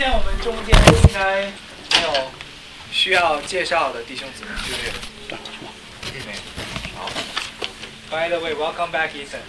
天我们中间应该没有需要介绍的弟兄姊妹，对不对？没有。好。By the way, welcome back, Ethan.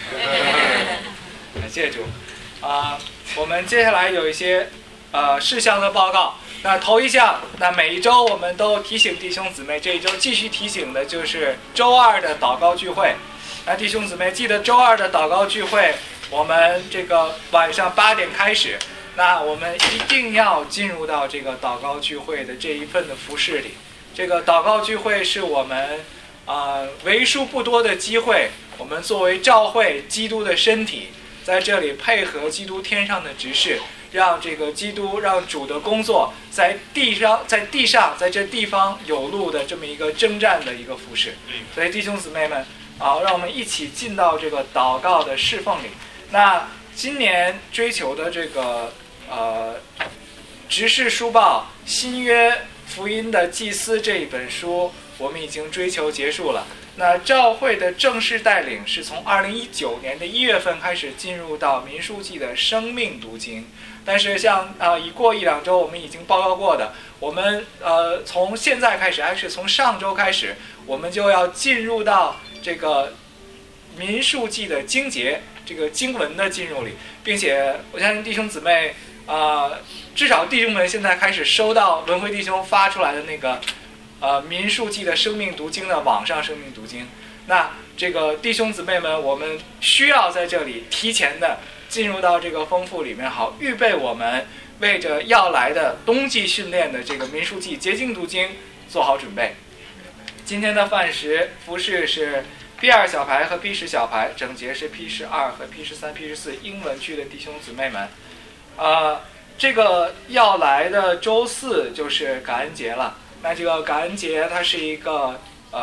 感谢主。我们接下来有一些事项的报告。那头一项，那每一周我们都提醒弟兄姊妹，这一周继续提醒的就是周二的祷告聚会。那弟兄姊妹记得周二的祷告聚会，我们这个晚上8点开始。那我们一定要进入到这个祷告聚会的这一份的服事里。这个祷告聚会是我们为数不多的机会，我们作为教会基督的身体，在这里配合基督天上的执事，让这个基督让主的工作在地上在这地方有路的这么一个征战的一个服事。所以弟兄姊妹们让我们一起进到这个祷告的侍奉里。那今年追求的这个执事书报新约福音的祭司这一本书，我们已经追求结束了。那教会的正式带领是从2019年的1月份开始进入到民数记的生命读经，但是像已过1-2周我们已经报告过的，我们从现在开始，还是从上周开始，我们就要进入到这个民数记的经节，这个经文的进入里，并且我相信弟兄姊妹至少弟兄们现在开始收到文辉弟兄发出来的那个民数记的生命读经的网上生命读经。那这个弟兄姊妹们，我们需要在这里提前的进入到这个丰富里面，好预备我们为着要来的冬季训练的这个民数记结经读经做好准备。今天的饭食服饰是 P2 小牌和 P10 小牌，整节是 P12和 P13、P14 英文区的弟兄姊妹们。这个要来的周四就是感恩节了。那这个感恩节它是一个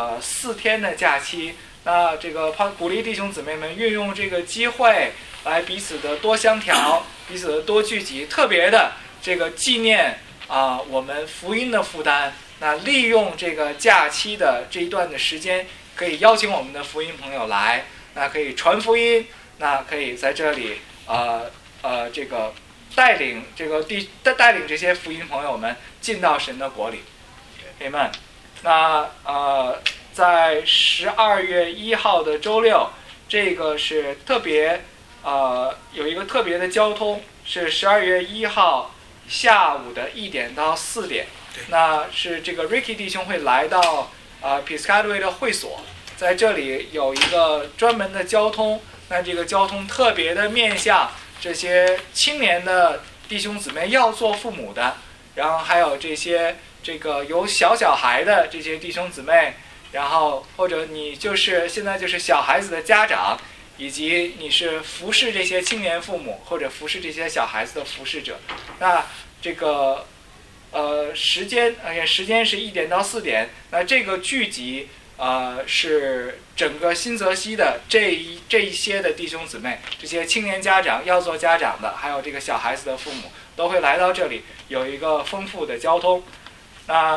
4天的假期。那这个鼓励弟兄姊妹们运用这个机会来彼此的多相调，彼此的多聚集，特别的这个纪念我们福音的负担。那利用这个假期的这一段的时间，可以邀请我们的福音朋友来，那可以传福音，那可以在这里这个带领这些福音朋友们进到神的国里。Amen。那在12月1号的周六，这个是特别有一个特别的交通，是12月1号下午的1点到4点。那是这个 Ricky 弟兄会来到Piscataway 的会所，在这里有一个专门的交通。那这个交通特别的面向这些青年的弟兄姊妹要做父母的，然后还有这个有小孩的这些弟兄姊妹，然后或者你现在就是小孩子的家长，以及你是服侍这些青年父母或者服侍这些小孩子的服侍者。那这个时间是1点到4点。那这个聚集是整个新泽西的这一些的弟兄姊妹，这些青年家长要做家长的，还有这个小孩子的父母都会来到这里，有一个丰富的交通。那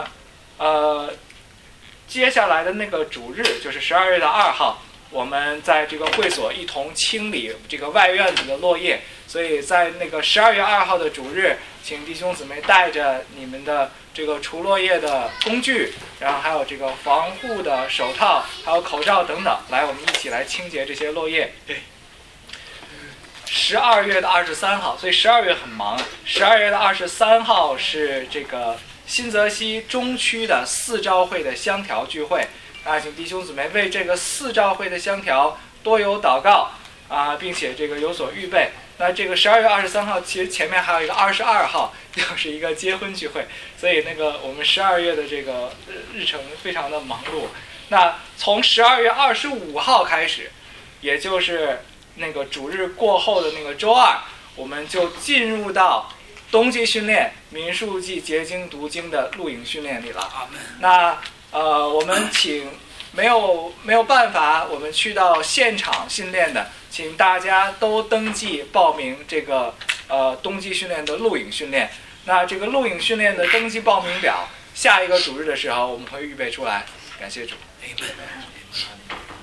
接下来的那个主日就是12月2号，我们在这个会所一同清理这个外院子的落叶，所以在那个12月2号的主日，请弟兄姊妹带着你们的这个除落叶的工具，然后还有这个防护的手套，还有口罩等等，来我们一起来清洁这些落叶。12月的23号，所以12月很忙。12月的23号是这个新泽西中区的4召会的相调聚会。那请弟兄姊妹为这个4召会的相调多有祷告并且这个有所预备。那这个12月23号其实前面还有一个22号，就是一个结婚聚会，所以那个我们12月的这个日程非常的忙碌。那从12月25号开始，也就是那个主日过后的那个周二，我们就进入到冬季训练民数记结经读经的录影训练里了。那我们请没有办法我们去到现场训练的，请大家都登记报名这个冬季训练的录影训练。那这个录影训练的登记报名表，下一个主日的时候我们会预备出来。感谢主。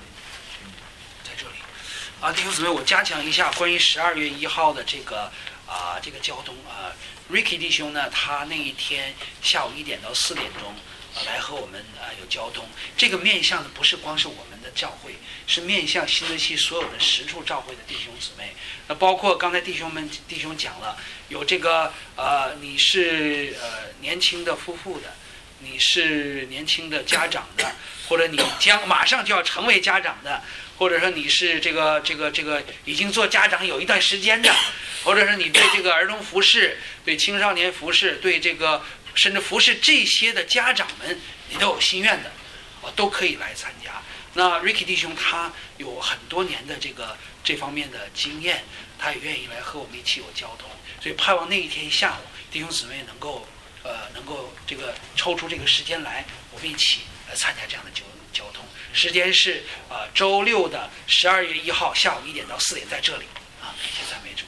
在这里弟兄姊妹，我加强一下关于12月1号的这个这个交通Ricky 弟兄呢，他那一天下午1点到4点钟来和我们有交通。这个面向的不是光是我们的教会，是面向新泽西所有的10处教会的弟兄姊妹。那包括刚才弟兄讲了，有这个你是年轻的夫妇的，你是年轻的家长的，或者你马上就要成为家长的，或者说你是这个已经做家长有一段时间的，或者是你对这个儿童服饰、对青少年服饰、对这个甚至服饰这些的家长们，你都有心愿的，都可以来参加。那 Ricky 弟兄他有很多年的这方面的经验，他也愿意来和我们一起有交通，所以盼望那一天下午弟兄姊妹能够这个抽出这个时间来，我们一起来参加这样的交通。时间是周6的12月1号下午1点到4点，在这里感谢赞美主。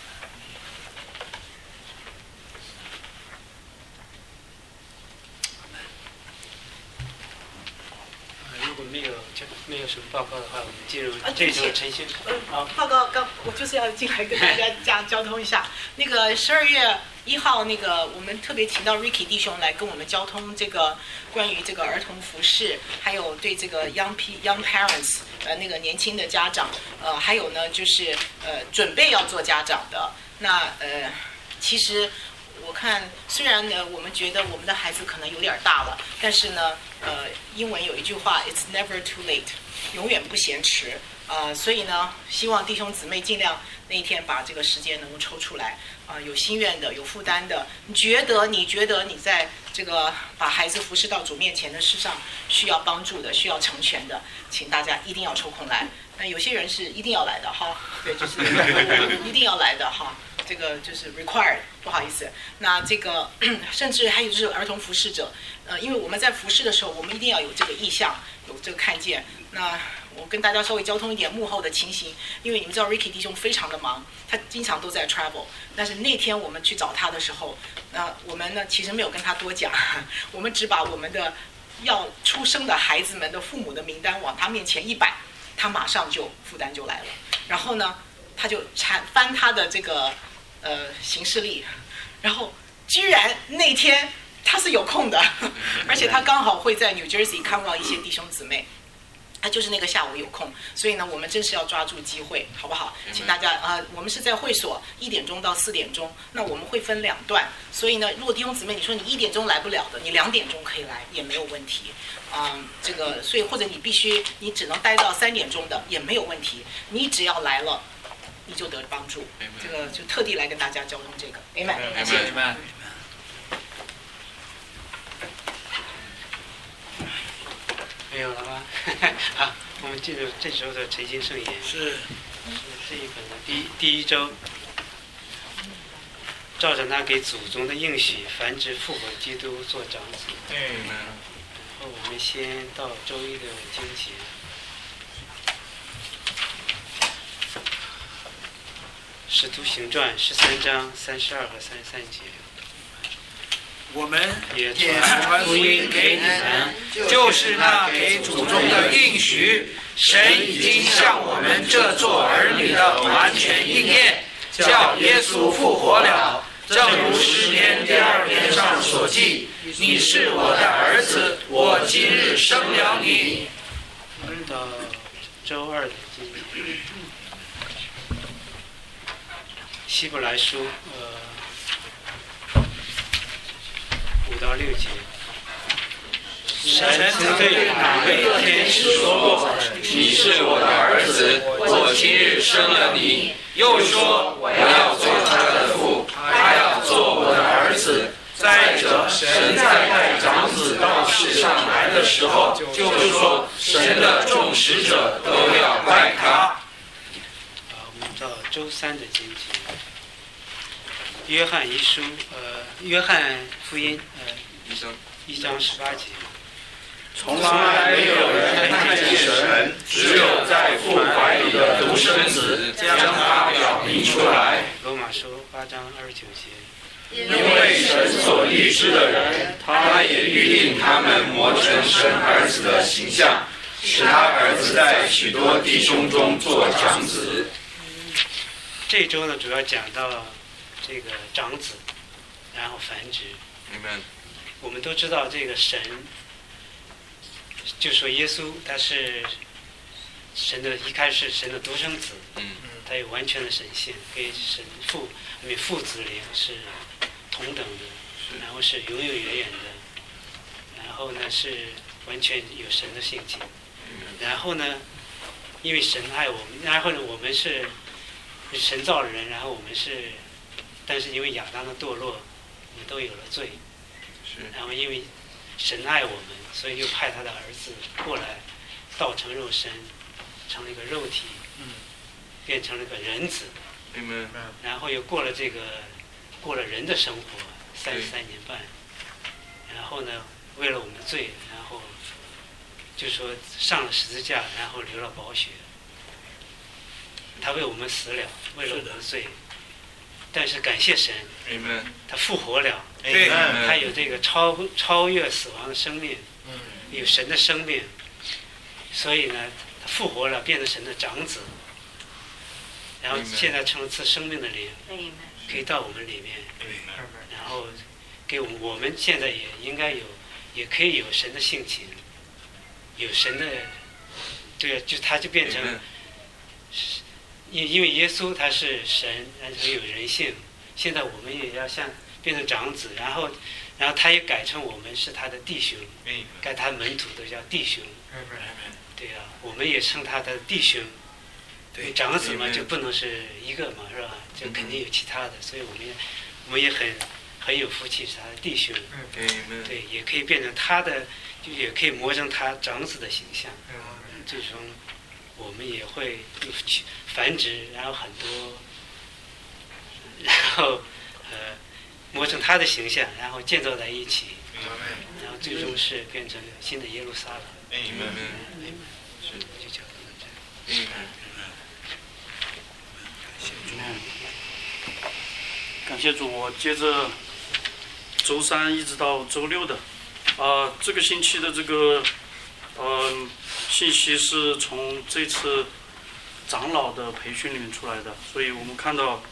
如果没有什么报告的话，我们进入这周晨训。 报告我就是要进来跟大家交通一下。那个12月1号，那个我们特别请到 Ricky 弟兄来跟我们交通这个关于这个儿童服饰，还有对这个 young parents 那个年轻的家长，还有呢就是准备要做家长的。那其实我看虽然呢我们觉得我们的孩子可能有点大了，但是呢英文有一句话 It's never too late， 永远不嫌迟。所以呢希望弟兄姊妹尽量那一天把这个时间能够抽出来。有心愿的，有负担的，你觉得你在这个把孩子服侍到主面前的事上需要帮助的，需要成全的，请大家一定要抽空来。那有些人是一定要来的哈，对，就是一定要来的哈，这个就是 required， 不好意思。那这个甚至还有就是儿童服侍者，因为我们在服侍的时候，我们一定要有这个意向，有这个看见。那我跟大家稍微交通一点幕后的情形，因为你们知道 Ricky 弟兄非常的忙，他经常都在 travel。但是那天我们去找他的时候，我们呢其实没有跟他多讲，我们只把我们的要出生的孩子们的父母的名单往他面前一摆，他马上就负担就来了。然后呢，他就翻他的这个行事历，然后居然那天他是有空的，而且他刚好会在 New Jersey 看望一些弟兄姊妹。他就是那个下午有空，所以呢，我们真是要抓住机会，好不好？请大家我们是在会所1点钟到4点钟，那我们会分2段，所以呢，如果弟兄姊妹你说你1点钟来不了的，你2点钟可以来也没有问题，这个所以或者你只能待到3点钟的也没有问题，你只要来了，你就得帮助。这个就特地来跟大家交通这个 ，Amen， 谢谢。 没有了吗？好，我们进入这周的晨星圣言。是这一本的第一周，照着那给祖宗的应许，繁殖复活基督做长子。然后我们先到周一的经节。使徒行传13章32和33节。 我们也传福音给你们，就是那给祖宗的应许，神已经向我们这做儿女的完全应验，叫耶稣复活了，正如诗篇第2篇上所记：你是我的儿子，我今日生了你。 到周二的经历，希伯来书5到6节。 神曾对哪位天使说过：你是我的儿子，我今日生了你。又说：我要做他的父，他要做我的儿子。再者，神在带长子到世上来的时候，就说神的众使者都要拜他。 我们到周三的经节。约翰一书，约翰福音，1章18节。 从来没有人看见神，只有在父怀里的独生子将他表明出来。 罗马书8章29节。 因为神所预知的人，他也预定他们磨成神儿子的形象，使他儿子在许多弟兄中做长子。 这周呢，主要讲到这个长子，然后繁殖。 Amen. 我们都知道这个神，就说耶稣他是神的，一开始神的独生子，他有完全的神性，跟神父子灵是同等的，然后是永永远远的，然后呢是完全有神的性情，然后呢，因为神爱我们，然后呢我们是神造的人，然后我们是，但是因为亚当的堕落，我们都有了罪，然后因为神爱我们，所以又派他的儿子过来，道成肉身，成了一个肉体，变成了个人子，然后又过了人的生活33年半，然后呢，为了我们的罪，然后就说上了十字架，然后流了宝血，他为我们死了，为了我们的罪。但是感谢神，他复活了，他有这个超越死亡的生命，有神的生命，所以呢，他复活了，变成神的长子，然后现在成了赐生命的灵，可以到我们里面，然后给我们现在也应该有，也可以有神的性情，有神的，对，就他就变成。因为耶稣他是神，然后有人性，现在我们也要像变成长子，然后他也改成我们是他的弟兄，改他门徒都叫弟兄，对啊，我们也称他的弟兄，对，长子嘛就不能是一个嘛，是吧？就肯定有其他的，所以我们也很有福气，是他的弟兄，对，也可以变成他的，就也可以磨成他长子的形象，最终我们也会繁殖，然后很多，然后磨成他的形象，然后建造在一起，然后最终是变成新的耶路撒冷。就叫这样。 感谢主，我接着周3一直到周6的，这个星期的这个信息是从这次长老的培训里面出来的，所以我们看到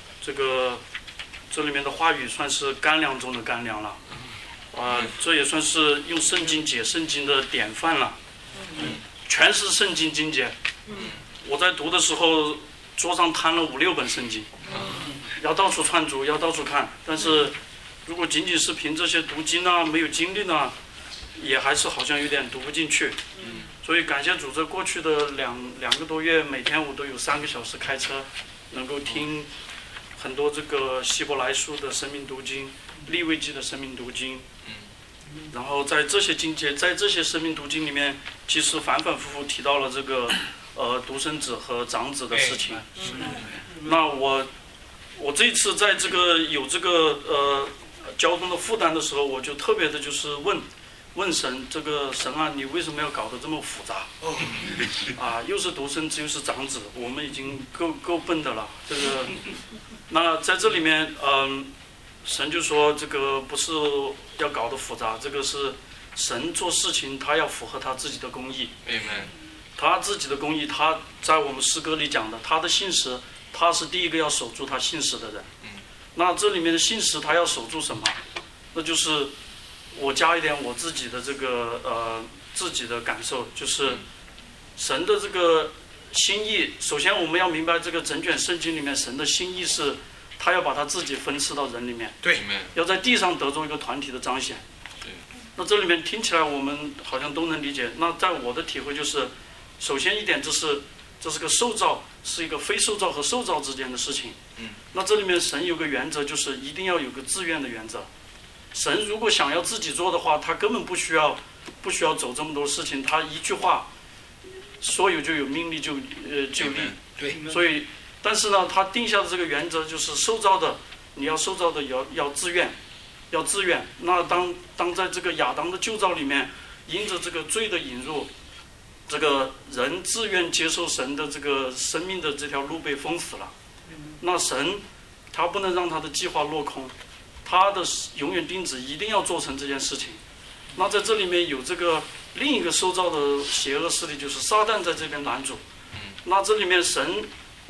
这里面的话语算是干粮中的干粮了，这也算是用圣经解圣经的典范了，全是圣经经节。我在读的时候，桌上摊了5、6本圣经，要到处串读，要到处看。但是如果仅仅是凭这些读经呢，没有经历呢，也还是好像有点读不进去。所以感谢主，这过去的两个多月，每天我都有3个小时开车，能够听很多这个希伯来书的生命读经、利未记的生命读经，然后在这些经节，在这些生命读经里面，其实反反复复提到了这个独生子和长子的事情。那我这一次在这个有这个交通的负担的时候，我就特别的就是问神，这个神啊，你为什么要搞得这么复杂？又是独生子又是长子，我们已经够笨的了。这个，那在这里面，神就说这个不是要搞得复杂，这个是神做事情，他要符合他自己的公义。他自己的公义，他在我们诗歌里讲的，他的信实，他是第一个要守住他信实的人。那这里面的信实，他要守住什么？那就是我加一点我自己的这个自己的感受，就是神的这个心意。首先我们要明白，这个整卷圣经里面神的心意是，他要把他自己分赐到人里面， 对， 要在地上得着一个团体的彰显。那这里面听起来我们好像都能理解。那在我的体会就是，首先一点，这是个受造，是一个非受造和受造之间的事情。那这里面神有个原则，就是一定要有个自愿的原则。神如果想要自己做的话，他根本不需要走这么多事情，他一句话说有就有，命立就立。 对。 所以，但是呢，他定下的这个原则就是受造的，你要受造的要自愿，要自愿。那当在这个亚当的旧造里面，因着这个罪的引入，这个人自愿接受神的这个生命的这条路被封死了。那神他不能让他的计划落空，他的永远定旨一定要做成这件事情。那在这里面有这个另一个受造的邪恶势力，就是撒旦在这边拦阻。那这里面神，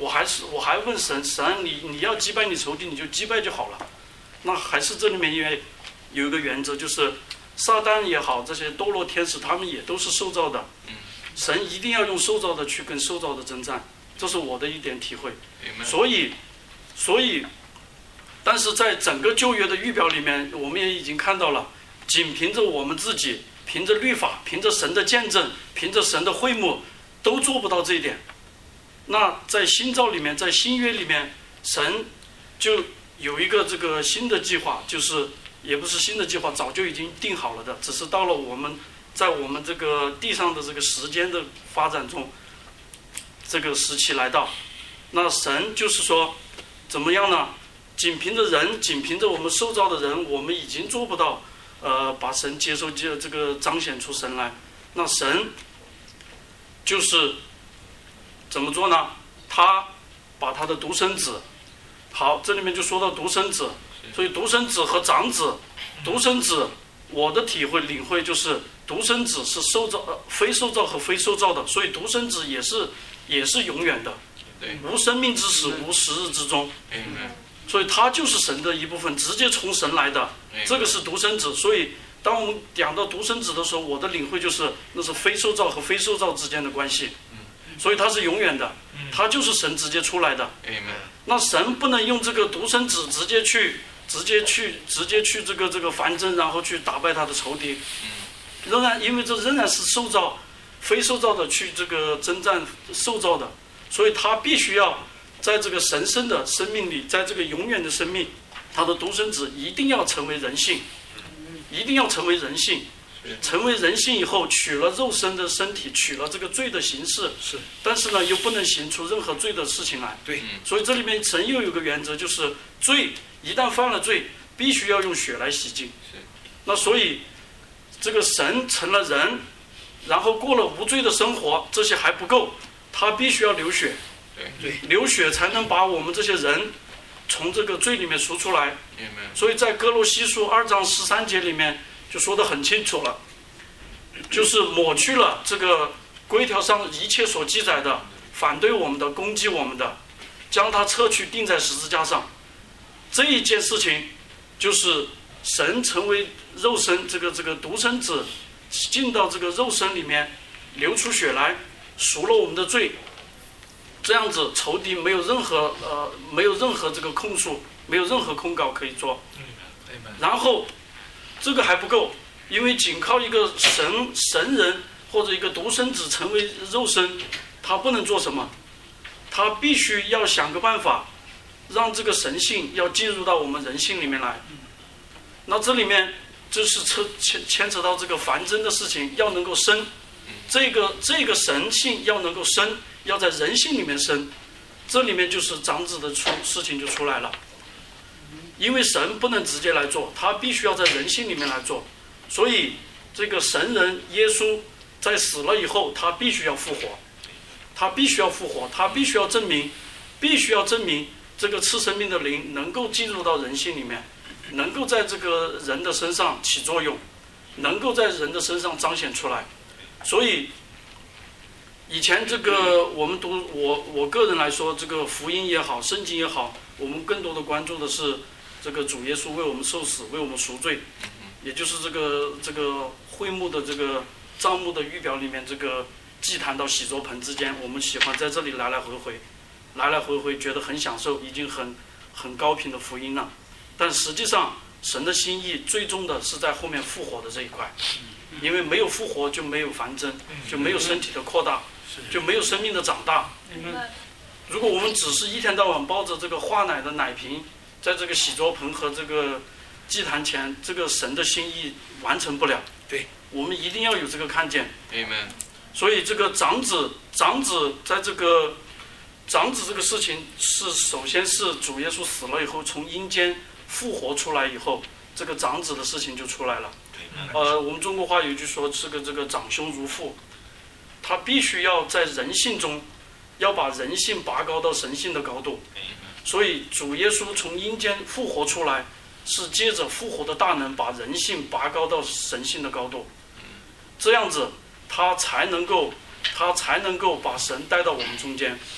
我还问神你要击败你仇敌你就击败就好了。那还是这里面有一个原则，就是撒旦也好，这些堕落天使他们也都是受造的，神一定要用受造的去跟受造的征战，这是我的一点体会。所以但是在整个旧约的预表里面，我们也已经看到了，仅凭着我们自己，凭着律法，凭着神的见证，凭着神的会幕，都做不到这一点。那在新造里面，在新约里面，神就有一个这个新的计划，就是也不是新的计划，早就已经定好了的，只是到了我们在我们这个地上的这个时间的发展中，这个时期来到，那神就是说怎么样呢？仅凭着人，仅凭着我们受造的人，我们已经做不到把神接受这个彰显出神来。那神就是怎么做呢？他把他的独生子，好，这里面就说到独生子，所以独生子和长子，独生子我的体会领会就是独生子是受造非受造和非受造的，所以独生子也是永远的，无生命之始，无时日之终。所以他就是神的一部分，直接从神来的，这个是独生子。所以当我们讲到独生子的时候，我的领会就是那是非受造和非受造之间的关系，所以他是永远的，他就是神直接出来的。那神不能用这个独生子直接去这个繁殖，然后去打败他的仇敌，仍然因为这仍然是受造非受造的去这个征战受造的，所以他必须要在这个神圣的生命里，在这个永远的生命，他的独生子一定要成为人性，一定要成为人性，成为人性以后取了肉身的身体，取了这个罪的形式，但是呢又不能行出任何罪的事情来。所以这里面神又有个原则，就是罪一旦犯了罪，必须要用血来洗净。那所以这个神成了人，然后过了无罪的生活，这些还不够，他必须要流血，流血才能把我们这些人从这个罪里面赎出来。所以在哥罗西书2章13节里面就说得很清楚了，就是抹去了这个规条上一切所记载的反对我们的、攻击我们的，将它撤去钉在十字架上。这一件事情就是神成为肉身，这个独生子进到这个肉身里面，流出血来，赎了我们的罪。这样子仇敌没有任何这个控诉，没有任何控告可以做。然后这个还不够，因为仅靠一个神人或者一个独生子成为肉身，他不能做什么，他必须要想个办法让这个神性要进入到我们人性里面来。那这里面就是牵扯到这个繁殖的事情，要能够生，这个神性要能够生，要在人性里面生，这里面就是长子的事情就出来了。因为神不能直接来做，他必须要在人性里面来做，所以这个神人耶稣在死了以后，他必须要复活，他必须要证明这个赐生命的灵能够进入到人性里面，能够在这个人的身上起作用，能够在人的身上彰显出来。所以以前这个我们读我个人来说，这个福音也好，圣经也好，我们更多的关注的是这个主耶稣为我们受死，为我们赎罪，也就是这个会幕的这个帐幕的预表里面，这个祭坛到洗濯盆之间，我们喜欢在这里来来回回，觉得很享受，已经很高频的福音了。但实际上神的心意最终的是在后面复活的这一块，因为没有复活就没有繁殖，就没有身体的扩大，就没有生命的长大。如果我们只是一天到晚抱着这个化奶的奶瓶在这个洗濯盆和这个祭坛前，这个神的心意完成不了。我们一定要有这个看见。所以这个长子在这个长子这个事情是首先是主耶稣死了以后从阴间复活出来以后，这个长子的事情就出来了。我们中国话有一句说，这个长兄如父，他必须要在人性中要把人性拔高到神性的高度。所以主耶稣从阴间复活出来，是借着复活的大能把人性拔高到神性的高度，这样子他才能够把神带到我们中间。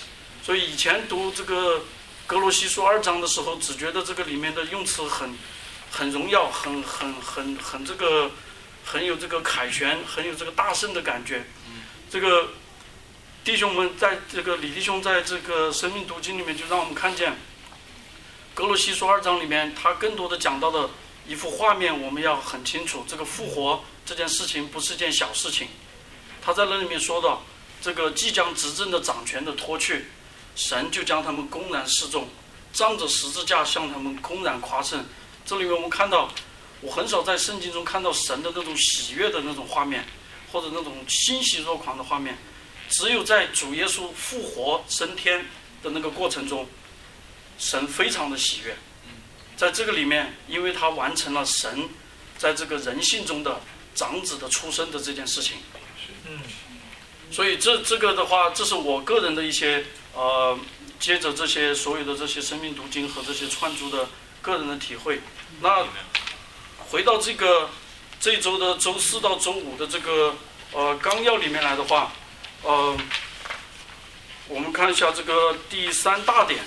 所以以前读这个哥罗西书2章的时候，只觉得这个里面的用词很荣耀，很这个很有这个凯旋，很有这个大胜的感觉。这个弟兄们在这个李弟兄在这个生命读经里面就让我们看见哥罗西书2章里面他更多的讲到的一幅画面，我们要很清楚，这个复活这件事情不是件小事情。他在那里面说到，这个即将执政的掌权的脱去，神就将他们公然示众，仗着十字架向他们公然夸胜。这里面我们看到，我很少在圣经中看到神的那种喜悦的那种画面，或者那种欣喜若狂的画面，只有在主耶稣复活升天的那个过程中，神非常的喜悦。在这个里面，因为他完成了神在这个人性中的长子的出生的这件事情，所以这个的话，这是我个人的一些接着这些所有的这些生命读经和这些串珠的个人的体会。那回到这一周的周4到周5的这个纲要里面来的话，我们看一下这个第3大点。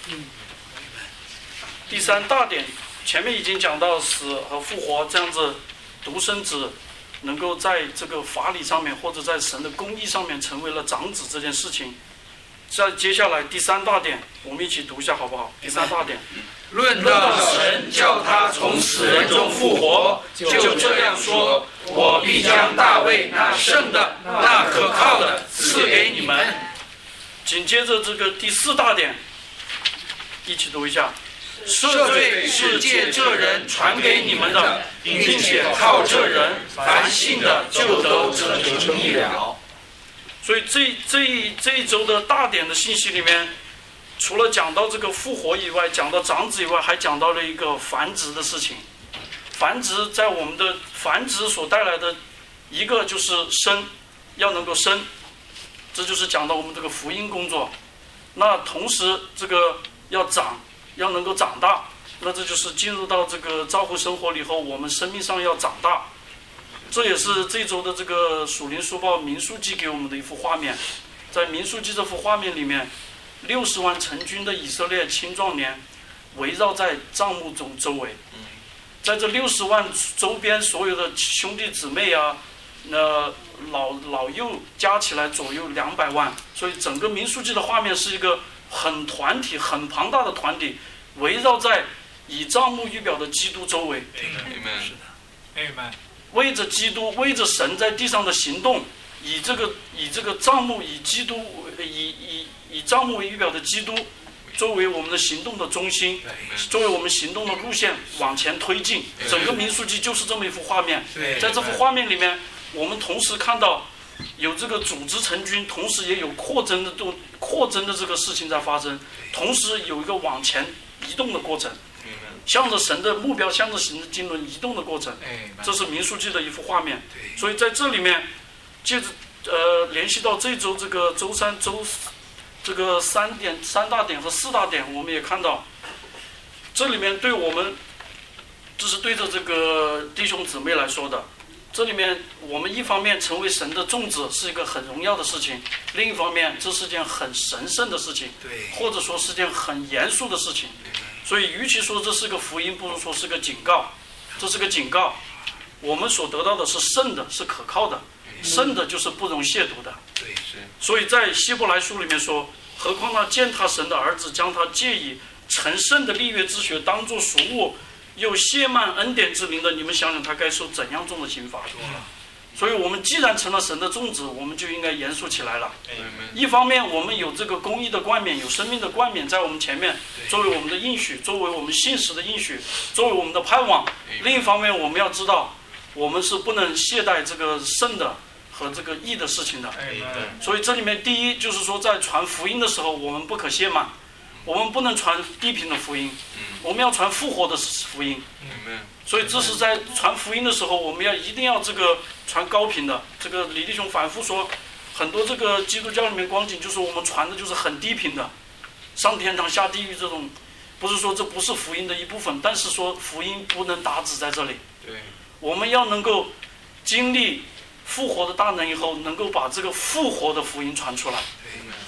第3大点前面已经讲到死和复活这样子，独生子能够在这个法理上面或者在神的公义上面成为了长子这件事情。在接下来第3大点，我们一起读一下好不好？第3大点， 论到神叫他从死人中复活，就这样说：我必将大卫那圣的、那可靠的赐给你们。 紧接着这个第4大点，一起读一下。 赦罪是借这人传给你们的，并且靠这人，凡信的就都得称义了。 所以这一周的大点的信息里面，除了讲到这个复活以外，讲到长子以外，还讲到了一个繁殖的事情。繁殖在我们的繁殖所带来的一个就是生，要能够生，这就是讲到我们这个福音工作。那同时这个要长，要能够长大，那这就是进入到这个教会生活里后，我们生命上要长大。这也是这周的这个属灵书报民数记给我们的一幅画面。在民数记这幅画面里面，60万成军的以色列青壮年围绕在帐幕中周围，在这60万周边所有的兄弟姊妹啊，老幼加起来左右200万，所以整个民数记的画面是一个很团体、很庞大的团体，围绕在以帐幕预表的基督周围。为着基督，为着神在地上的行动，以这个帐幕，以基督，以帐幕为预表的基督，作为我们的行动的中心，作为我们行动的路线往前推进。整个民数记就是这么一幅画面。在这幅画面里面，我们同时看到有这个组织成军，同时也有扩增的这个事情在发生，同时有一个往前移动的过程。向着神的目标，向着神的经纶移动的过程，这是民数记的一幅画面。所以在这里面，接着联系到这周这个周3、周这个3大点和4大点，我们也看到，这里面对我们，这是对着这个弟兄姊妹来说的。这里面我们一方面成为神的种子是一个很荣耀的事情，另一方面这是件很神圣的事情，或者说是件很严肃的事情。所以与其说这是个福音，不如说是个警告。这是个警告，我们所得到的是圣的，是可靠的，圣的就是不容亵渎的。所以在希伯来书里面说，何况那践踏神的儿子，将他借以成圣的立约之学当作俗物，又亵慢恩典之灵的，你们想想他该受怎样重的刑罚？所以我们既然成了神的种子，我们就应该严肃起来了。一方面我们有这个公义的冠冕，有生命的冠冕在我们前面，作为我们的应许，作为我们信实的应许，作为我们的盼望。另一方面我们要知道，我们是不能懈怠这个圣的和这个义的事情的。所以这里面第一就是说，在传福音的时候，我们不可懈慢，我们不能传低频的福音，我们要传复活的福音。所以这是在传福音的时候，我们一定要这个传高频的。这个李弟兄反复说，很多这个基督教里面光景就是我们传的就是很低频的，上天堂下地狱这种，不是说这不是福音的一部分，但是说福音不能打止在这里。我们要能够经历复活的大能以后，能够把这个复活的福音传出来。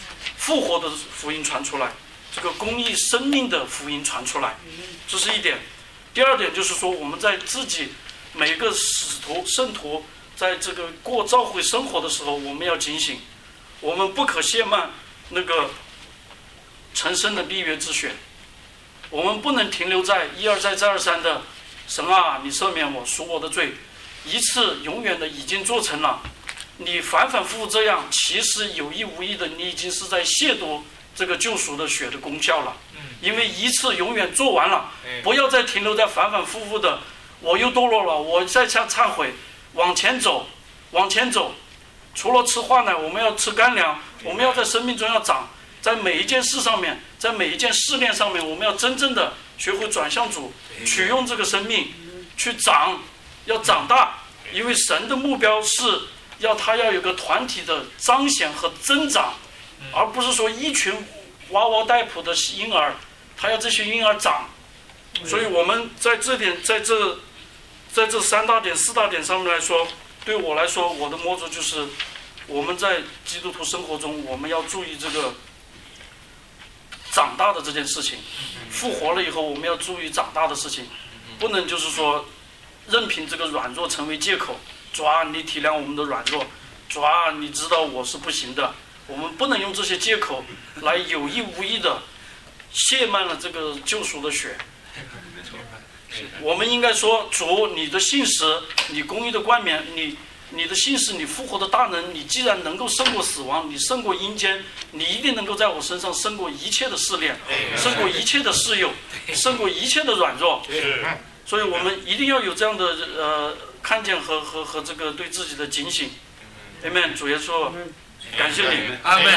复活的福音传出来，这个公义生命的福音传出来，这是一点。第二点就是说，我们在自己每个使徒圣徒在这个过教会生活的时候，我们要警醒，我们不可亵慢那个成圣的立约之选，我们不能停留在一而再再而三的神啊，你赦免我，赎我的罪，一次永远的已经做成了。你反反复复这样，其实有意无意的，你已经是在亵渎这个救赎的血的功效了。因为一次永远做完了，不要再停留在反反复复的，我又堕落了，我再忏悔，往前走，往前走。除了吃化奶，我们要吃干粮，我们要在生命中要长，在每一件事上面，在每一件试炼上面，我们要真正的学会转向主，取用这个生命去长，要长大。因为神的目标是要他要有个团体的彰显和增长，而不是说一群娲娲待哺的婴儿，他要这些婴儿长。所以我们在这点，在这3大点4大点上面来说，对我来说，我的摸着就是我们在基督徒生活中，我们要注意这个长大的这件事情。复活了以后，我们要注意长大的事情，不能就是说任凭这个软弱成为借口。主啊，你体谅我们的软弱，主啊，你知道我是不行的。我们不能用这些借口来有意无意的亵慢了这个救赎的血。我们应该说，主，你的信实，你公义的冠冕，你的信实，你复活的大能，你既然能够胜过死亡，你胜过阴间，你一定能够在我身上胜过一切的试炼，胜过一切的试诱，胜过一切的软弱。所以我们一定要有这样的看见和这个对自己的警醒。Amen。主耶稣，感谢你。 阿门。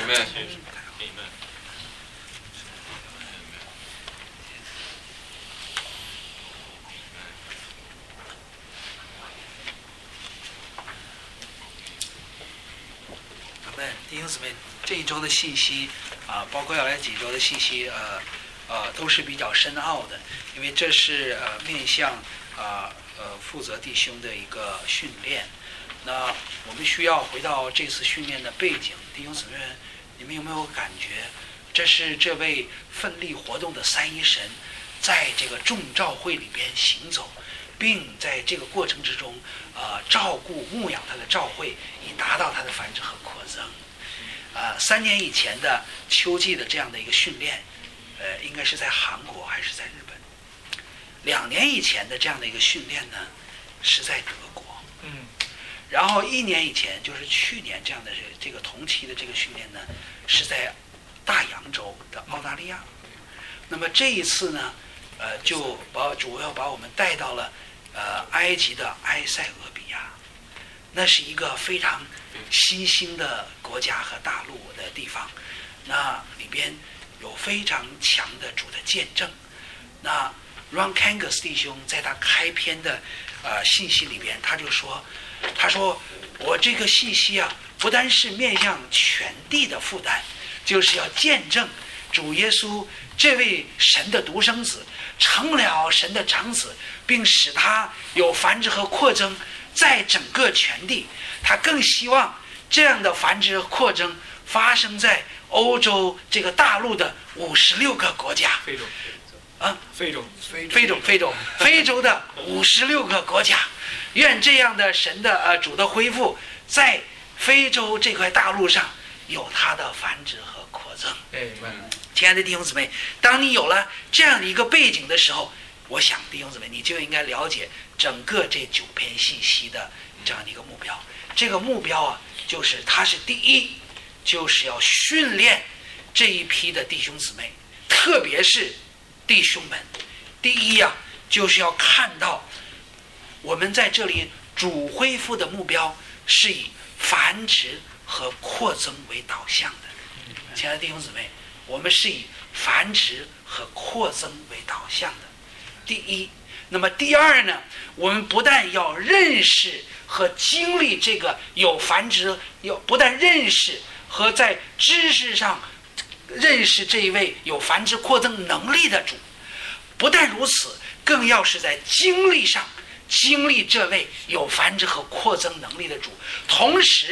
弟兄姊妹，这一周的信息包括要来几周的信息都是比较深奥的，因为这是面向负责弟兄的一个训练。那我们需要回到这次训练的背景，弟兄姊妹，你们有没有感觉，这是这位奋力活动的三一神在这个众召会里边行走，并在这个过程之中照顾牧养他的召会，以达到他的繁殖和扩增。3年以前的秋季的这样的一个训练，应该是在韩国还是在日本？2年以前的这样的一个训练呢，是在德国。然后1年以前，就是去年这样的这个同期的这个训练呢，是在大洋洲的澳大利亚。那么这一次呢，就主要把我们带到了埃及的埃塞俄比亚，那是一个非常新兴的国家和大陆的地方，那里边有非常强的主的见证。那 Ron Kangas 弟兄在他开篇的信息里边，他说我这个信息不单是面向全地的负担，就是要见证主耶稣这位神的独生子成了神的长子，并使他有繁殖和扩增在整个全地。他更希望这样的繁殖和扩增发生在欧洲这个大陆的56个国家。非洲的56个国家，愿这样的神的主的恢复在非洲这块大陆上有它的繁殖和扩增。亲爱的弟兄姊妹，当你有了这样的一个背景的时候，我想弟兄姊妹你就应该了解整个这9篇信息的这样的一个目标。这个目标就是它是第一，就是要训练这一批的弟兄姊妹，特别是弟兄们。第一就是要看到我们在这里主恢复的目标是以繁殖和扩增为导向的。亲爱的弟兄姊妹，我们是以繁殖和扩增为导向的。第一，那么第二呢，我们不但要认识和经历这个有繁殖，不但认识和在知识上认识这一位有繁殖扩增能力的主，不但如此，更要是在经历上经历这位有繁殖和扩增能力的主。同时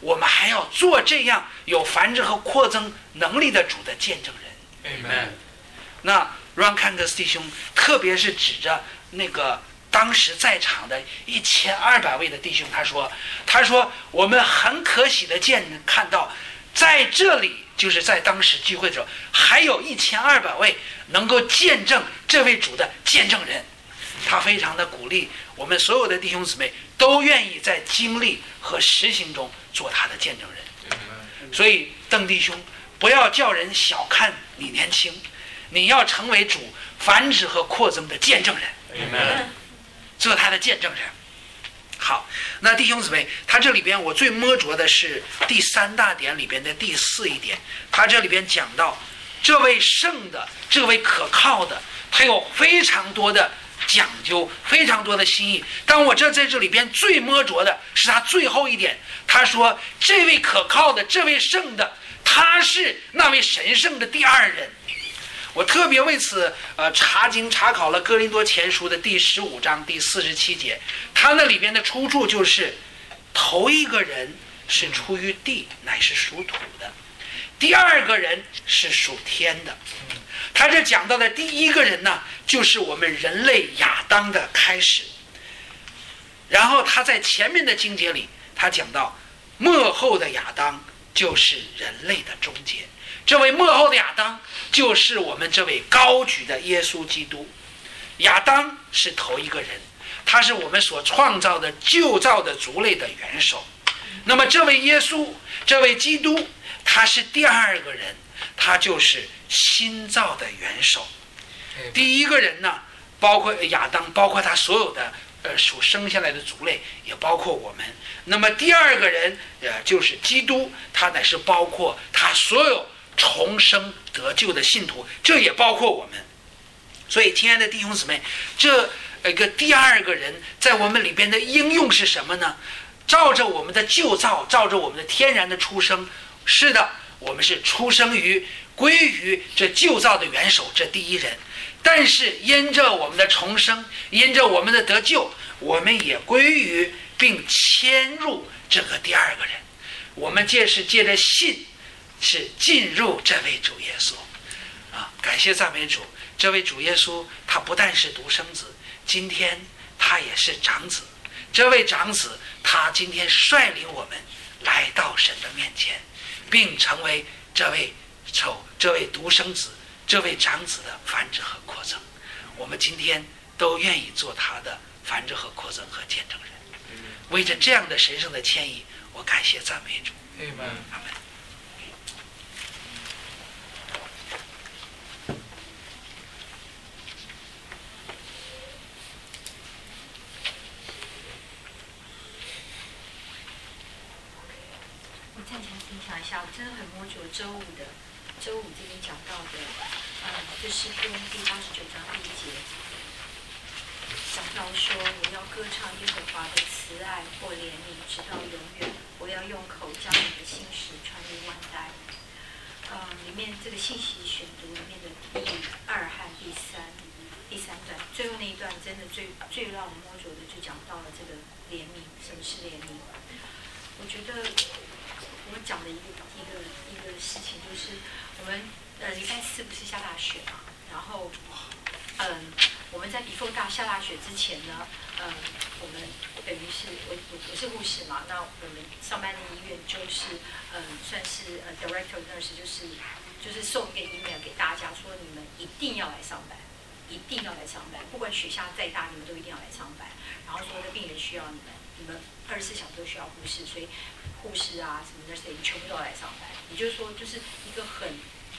我们还要做这样有繁殖和扩增能力的主的见证人。 Amen。 那 Ron Kangas 弟兄特别是指着那个当时在场的1200位的弟兄，他说我们很可喜的看到在这里，就是在当时聚会的时候，还有1200位能够见证这位主的见证人。他非常的鼓励我们所有的弟兄姊妹都愿意在经历和实行中做他的见证人。所以邓弟兄，不要叫人小看你年轻，你要成为主繁殖和扩增的见证人，做他的见证人。好，那弟兄姊妹，他这里边我最摸着的是第3大点里边的第4一点，他这里边讲到这位圣的，这位可靠的，他有非常多的讲究，非常多的心意。但我在这里边最摸着的是他最后一点，他说这位可靠的，这位圣的，他是那位神圣的第2人。我特别为此查经查考了哥林多前书的第15章第47节，他那里边的出处就是头一个人是出于地，乃是属土的；第2个人是属天的。他这讲到的第1个人呢，就是我们人类亚当的开始。然后他在前面的经节里，他讲到末后的亚当就是人类的终结。这位末后的亚当就是我们这位高举的耶稣基督。亚当是头一个人，他是我们所创造的旧造的族类的元首。那么这位耶稣，这位基督，他是第2个人，他就是新造的元首。第1个人呢，包括亚当，包括他所有的所生下来的族类，也包括我们。那么第2个人就是基督，他乃是包括他所有重生得救的信徒，这也包括我们。所以亲爱的弟兄姊妹，这个第2个人在我们里边的应用是什么呢？照着我们的旧造，照着我们的天然的出生，是的，我们是出生于归于这旧造的元首，这第1人。但是因着我们的重生，因着我们的得救，我们也归于并迁入这个第2个人。我们借着信是进入这位主耶稣啊！感谢赞美主，这位主耶稣他不但是独生子，今天他也是长子。这位长子他今天率领我们来到神的面前，并成为这位独生子，这位长子的繁殖和扩增。我们今天都愿意做他的繁殖和扩增和见证人。为着这样的神圣的迁移，我感谢赞美主。阿们。 我暂停分享一下，我真的很摸着周五这边讲到的，这诗篇第89章第1节，讲到说我要歌唱耶和华的慈爱或怜悯，直到永远。我要用口将你的信实传于万代。里面这个信息选读里面的第2和第三段，最后那一段真的最让我摸着的，就讲到了这个怜悯。什么是怜悯？我觉得我讲的一个事情就是，我们礼拜4不是下大雪嘛，然后我们在比凤大下大雪之前呢，我们等于是我是护士嘛，那我们上班的医院就是算是director nurse，就是送一个 email 给大家说你们一定要来上班，一定要来上班，不管雪下再大，你们都一定要来上班。然后所有的病人需要你们24小时都需要护士，所以护士啊什么的全部都要来上班。也就是说，就是一个很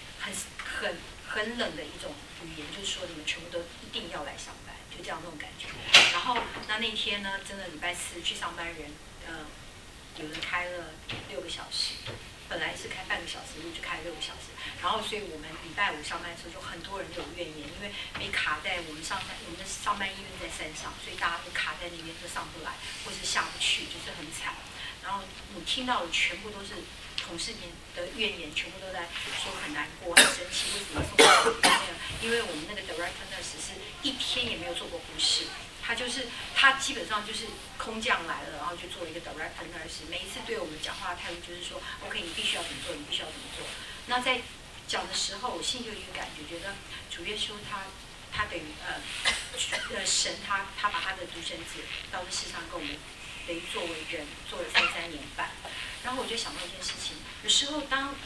冷的一种语言，就是说你们全部都一定要来上班，就这样那种感觉。然后那天呢，真的礼拜4去上班人，有人开了6个小时，本来是开半个小时，就开了6个小时。然后所以我们礼拜5上班的时候，就很多人有怨言，因为被卡在我们的上班医院在山上，所以大家都卡在那边都上不来，或是下不去，就是很惨。然后我听到的全部都是同事们的怨言，全部都在说很难过、很生气，为什么送到因为我们那个 director nurse 是1天也没有做过护士， 他基本上就是空降来了，然后就做了一个 director nurse， 每一次对我们讲话的态度就是说 OK 你必须要怎么做，你必须要怎么做。那在讲的时候，我心里有一个感觉，觉得主耶稣他等于神他把他的独生子到这世上跟我们等于作为人做了3年半，然后我就想到一件事情，有时候当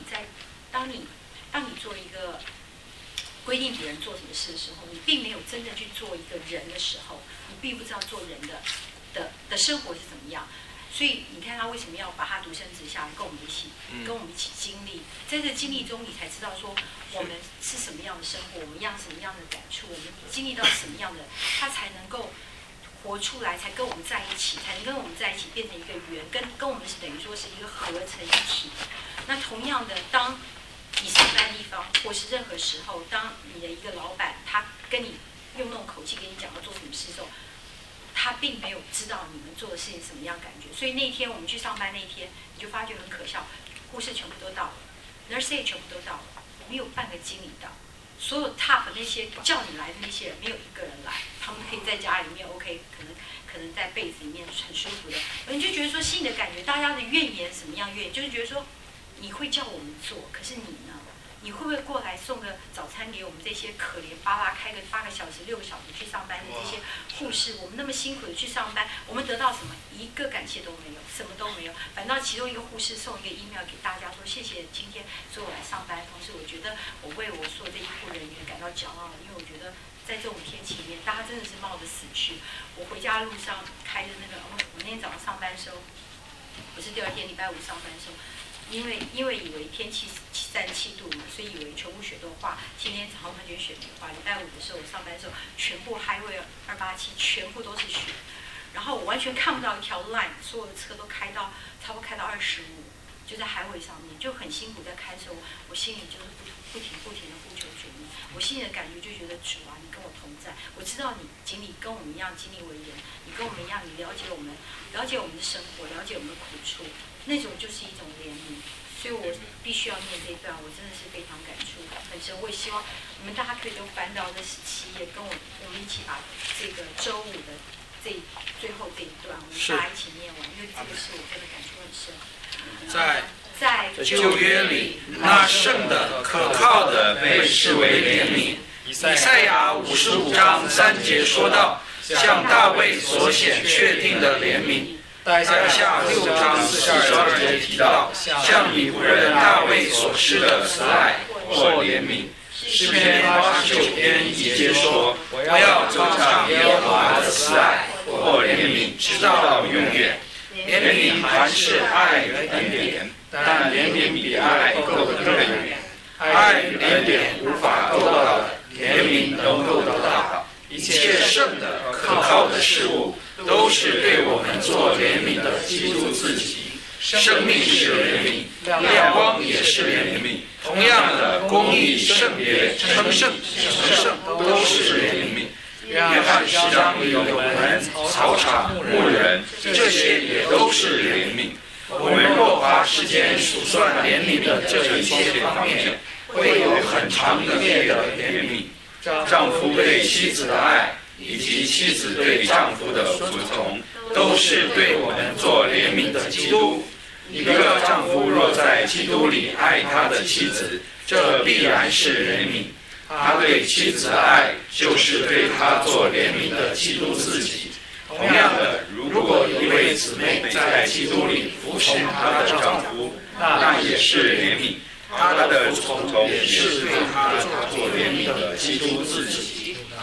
你做一个规定别人做什么事的时候，你并没有真正去做一个人的时候，你并不知道做人的生活是怎么样。所以你看他为什么要把他独生子下来跟我们一起经历，在这个经历中，你才知道说我们是什么样的生活，我们什么样的感触，我们经历到什么样的，他才能够活出来，才跟我们在一起，才能跟我们在一起变成一个圆，跟我们是等于说是一个合成一体。那同样的，当你上班地方，或是任何时候，当你的一个老板他跟你用那种口气跟你讲要做什么事的时候，他并没有知道你们做的事情什么样感觉。所以那天我们去上班那天，你就发觉很可笑，护士全部都到了 ，nurse 也全部都到了，没有半个经理到。所有 top 那些叫你来的那些人，没有一个人来，他们可以在家里面 OK， 可能在被子里面很舒服的，你就觉得说心里的感觉，大家的怨言什么样怨言，就是觉得说你会叫我们做，可是你呢？你会不会过来送个早餐给我们这些可怜巴拉开个8个小时、6个小时去上班的这些护士？我们那么辛苦的去上班，我们得到什么？一个感谢都没有，什么都没有。反倒其中一个护士送一个 email 给大家说：“谢谢今天所有来上班。”同时，我觉得我为我所有的医护人员感到骄傲，因为我觉得在这种天气里面，大家真的是冒着死去。我回家路上开着那个，我那天早上上班的时候，我是第二天礼拜5上班的时候。因为以为天气37度嘛，所以以为全部雪都化。今天早上完全雪没化。礼拜5的时候我上班的时候，全部 Highway 287全部都是雪，然后我完全看不到一条 line， 所有的车都开到差不多开到25，就在 Highway 上面，就很辛苦在开的时候，我心里就是不停的呼求主你。我心里的感觉就觉得主啊，你跟我同在，我知道你经历跟我们一样经历为人，你跟我们一样，你了解我们的生活，了解我们的苦处。那种就是一种怜悯，所以我必须要念这一段，我真的是非常感触很深。我也希望你们大家可以都翻到这17页，跟我们一起把这个周5的最后这一段，我们大家一起念完，因为这个是我真的感触很深。在旧约里，那圣的、可靠的被视为怜悯。以赛亚55章3节说道：“像大卫所显确定的怜悯。”带下6章42节提到，像你仆人大卫所施的慈爱或怜悯。诗篇89篇1节说：“我要歌唱耶和华的慈爱或怜悯，直到永远。怜悯还是爱与恩典，但怜悯比爱够得更远。爱与恩典无法够到的，怜悯都够得到。一切圣的、可靠的事物。”都是对我们做怜悯的基督自己。生命是怜悯，亮光也是怜悯。同样的，公义、圣别、称圣、都是怜悯。约翰10章里有门、草场、牧人，这些也都是怜悯。我们若花时间数算怜悯的这一些方面，会有很长一列的怜悯。丈夫对妻子的爱。以及妻子对丈夫的服从，都是对我们做怜悯的基督。一个丈夫若在基督里爱他的妻子，这必然是怜悯。他对妻子的爱，就是对他做怜悯的基督自己。同样的，如果一位姊妹在基督里服从她的丈夫，那也是怜悯。她的服从也是对她做怜悯的基督自己。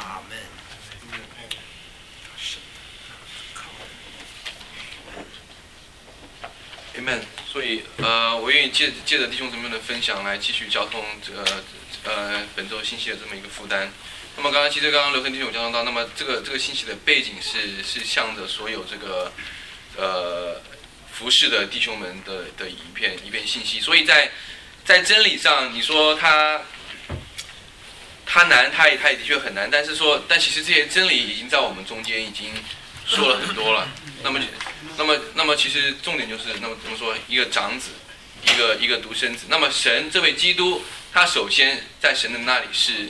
Amen。所以我愿意借着弟兄姊妹的分享来继续交通本周信息的这么一个负担。那么刚刚刘森弟兄有交通到，那么这个信息的背景是向着所有这个服侍的弟兄们的一片信息。所以在真理上，你说它难，它也的确很难，但其实这些真理已经在我们中间已经说了很多了。那么其实重点就是，那么怎么说？一个长子，一个独生子。那么神这位基督，他首先在神的那里是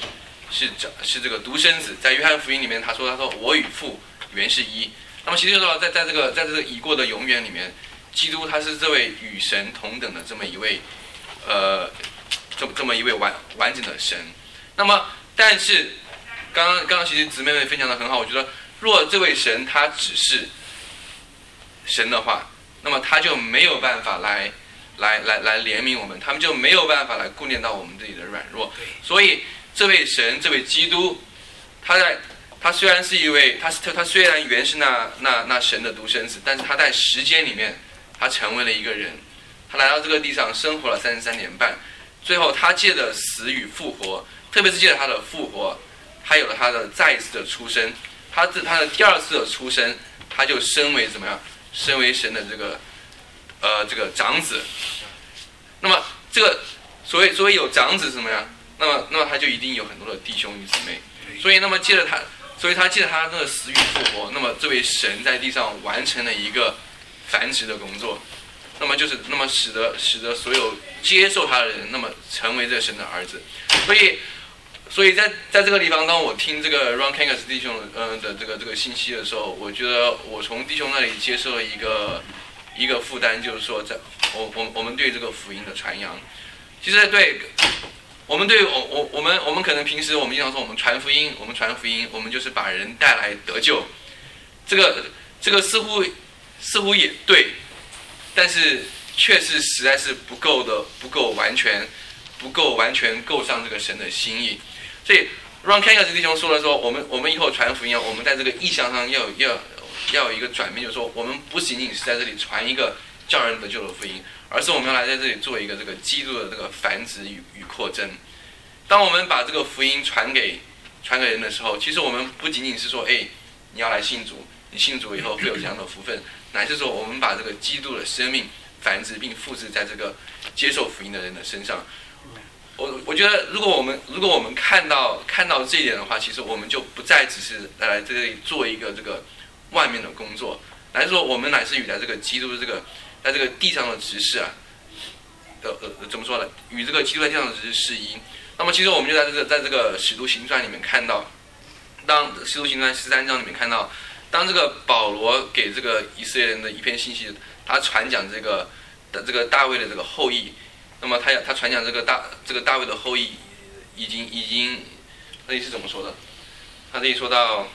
是这个独生子。在约翰福音里面他说我与父原是一。那么其实就是说在这个已过的永远里面，基督他是这位与神同等的这么一位这么一位完整的神。那么但是刚刚其实姊妹们分享的很好，我觉得若这位神他只是神的话，那么他就没有办法来怜悯我们，他们就没有办法来顾念到我们自己的软弱。所以这位神，这位基督，他虽然是一位，他虽然原是那神的独生子，但是他在时间里面，他成为了一个人，他来到这个地上生活了33年半，最后他借着死与复活，特别是借着他的复活，他有了他的再一次的出生，他的第二次的出生，他就身为怎么样？身为神的这个长子。那么这个所谓有长子怎么样？那么他就一定有很多的弟兄与姊妹。所以他借着他这个死与复活，那么这位神在地上完成了一个繁殖的工作。那么使得所有接受他的人，那么成为这神的儿子。所以在这个地方，当我听这个 Ron Kangas 弟兄的这个信息的时候，我觉得我从弟兄那里接受了一个负担，就是说我们对这个福音的传扬，其实我们可能平时我们经常说我们传福音，我们就是把人带来得救，这个似乎也对，但是确实实在是不够完全够上这个神的心意。所以 Ron Kangas 弟兄说了说，我们以后传福音，我们在这个意向上要有一个转变，就是说我们不仅仅是在这里传一个叫人得救的福音，而是我们要来在这里做一个这个基督的这个繁殖与扩增。当我们把这个福音传给人的时候，其实我们不仅仅是说，你要来信主，你信主以后会有这样的福分，乃是说我们把这个基督的生命繁殖并复制在这个接受福音的人的身上。我觉得如果我们看到这一点的话，其实我们就不再只是来这里做一个这个外面的工作，来说我们乃是与在这个基督的在这个地上的执事怎么说呢？与这个基督在地上的执事是一。那么其实我们就在这个使徒行传里面看到，当使徒行传13章里面看到，当这个保罗给这个以色列人的一篇信息，他传讲这个大卫的这个后裔。那么他传讲这个大卫的后裔已经那里是怎么说的？他这里说到，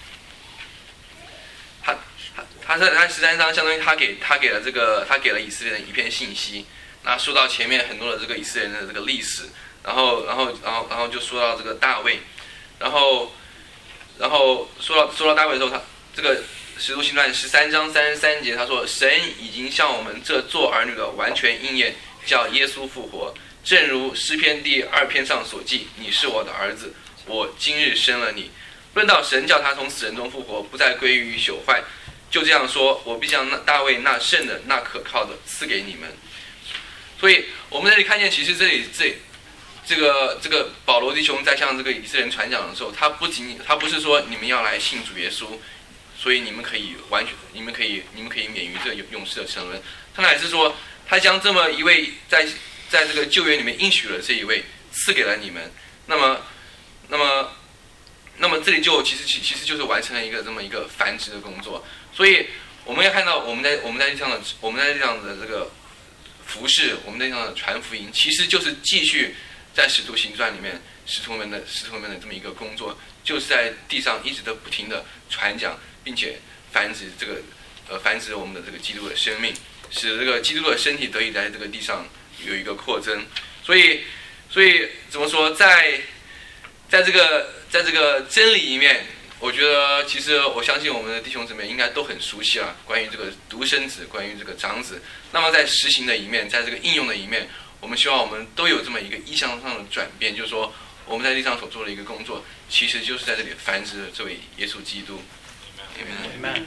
他在13章相当于他给了以色列人一篇信息。那说到前面很多的这个以色列人的这个历史，然后就说到这个大卫，然后说到大卫的时候，他这个使徒行传13章33节，他说神已经向我们这做儿女的完全应验。叫耶稣复活，正如诗篇第2篇上所记：“你是我的儿子，我今日生了你。”论到神叫他从死人中复活，不再归于朽坏，就这样说：“我必将大卫那圣的、那可靠的赐给你们。”所以，我们这里看见，其实这个保罗弟兄在向这个以色列人传讲的时候，他不是说你们要来信主耶稣，所以你们可以免于这永世的沉沦，他乃是说。他将这么一位在这个旧约里面应许了这一位赐给了你们，那么这里就其实就是完成了一个这么一个繁殖的工作。所以我们要看到我们在这样的这个服事，我们在这样的传福音，其实就是继续在使徒行传里面使徒们的这么一个工作，就是在地上一直都不停的传讲，并且繁殖我们的这个基督的生命。使这个基督的身体得以在这个地上有一个扩增，所以怎么说，在这个真理里面，我觉得其实我相信我们的弟兄姊妹应该都很熟悉了，关于这个独生子，关于这个长子。那么在实行的一面，在这个应用的一面，我们希望我们都有这么一个意向上的转变，就是说我们在地上所做的一个工作，其实就是在这里繁殖这位耶稣基督。 Amen。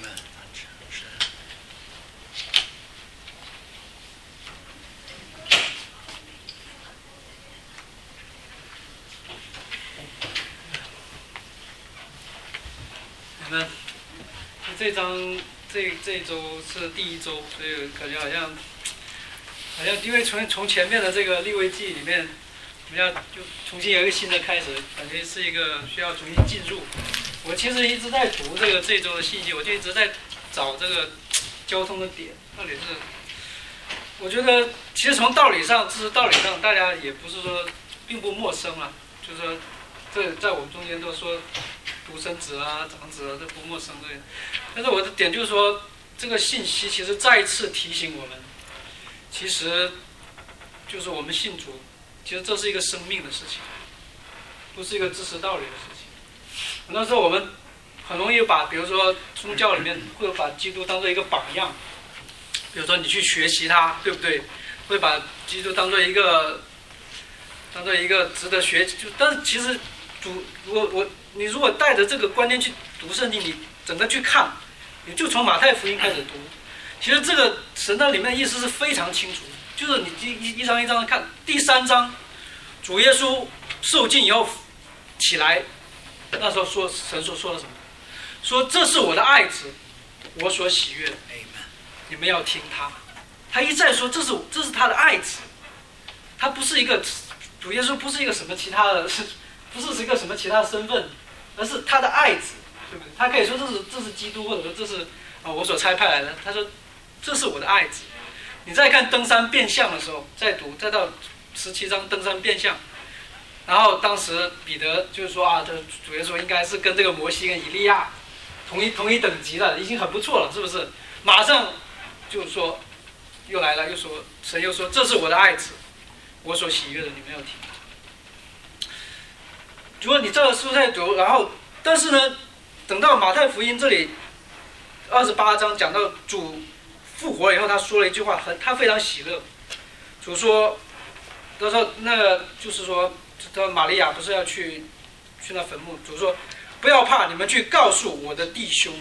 这一周是第1周，所以感觉好像因为从前面的这个利未记里面， 们要就重新有一个新的开始，感觉是一个需要重新进入。我其实一直在读这周的信息，我就一直在找这个交通的点，到底是，我觉得其实从道理上，知识道理上，大家也不是说并不陌生了，就是说这在我们中间都说独生子啊、长子啊，这不陌生对。但是我的点就是说，这个信息其实再一次提醒我们，其实就是我们信主，其实这是一个生命的事情，不是一个知识道理的事情。很多时候我们很容易把，比如说宗教里面会把基督当做一个榜样，比如说你去学习他，对不对？会把基督当做一个值得学习。但是其实你如果带着这个观念去读圣经，你整个去看，你就从马太福音开始读，其实这个神在里面的意思是非常清楚，就是你一章一章的看，第3章，主耶稣受尽以后起来。那时候神说了什么？说这是我的爱子，我所喜悦的，你们要听他。他一再说这是他的爱子，他不是一个主耶稣，不是一个什么其他的，不是一个什么其他的身份，而是他的爱子，对不对？他可以说这是基督，或者说这是我所差派来的。他说这是我的爱子。你再看登山变相的时候，再到17章登山变相。然后当时彼得就是说这主耶稣应该是跟这个摩西跟以利亚同一等级了，已经很不错了，是不是？马上就说又来了，神又说这是我的爱子，我所喜悦的，你们要听。如果你这个书在读，然后但是呢，等到马太福音这里28章讲到主复活了以后，他说了一句话，他非常喜乐。主说，他说那个就是说。玛利亚不是要去那坟墓，主说不要怕，你们去告诉我的弟兄。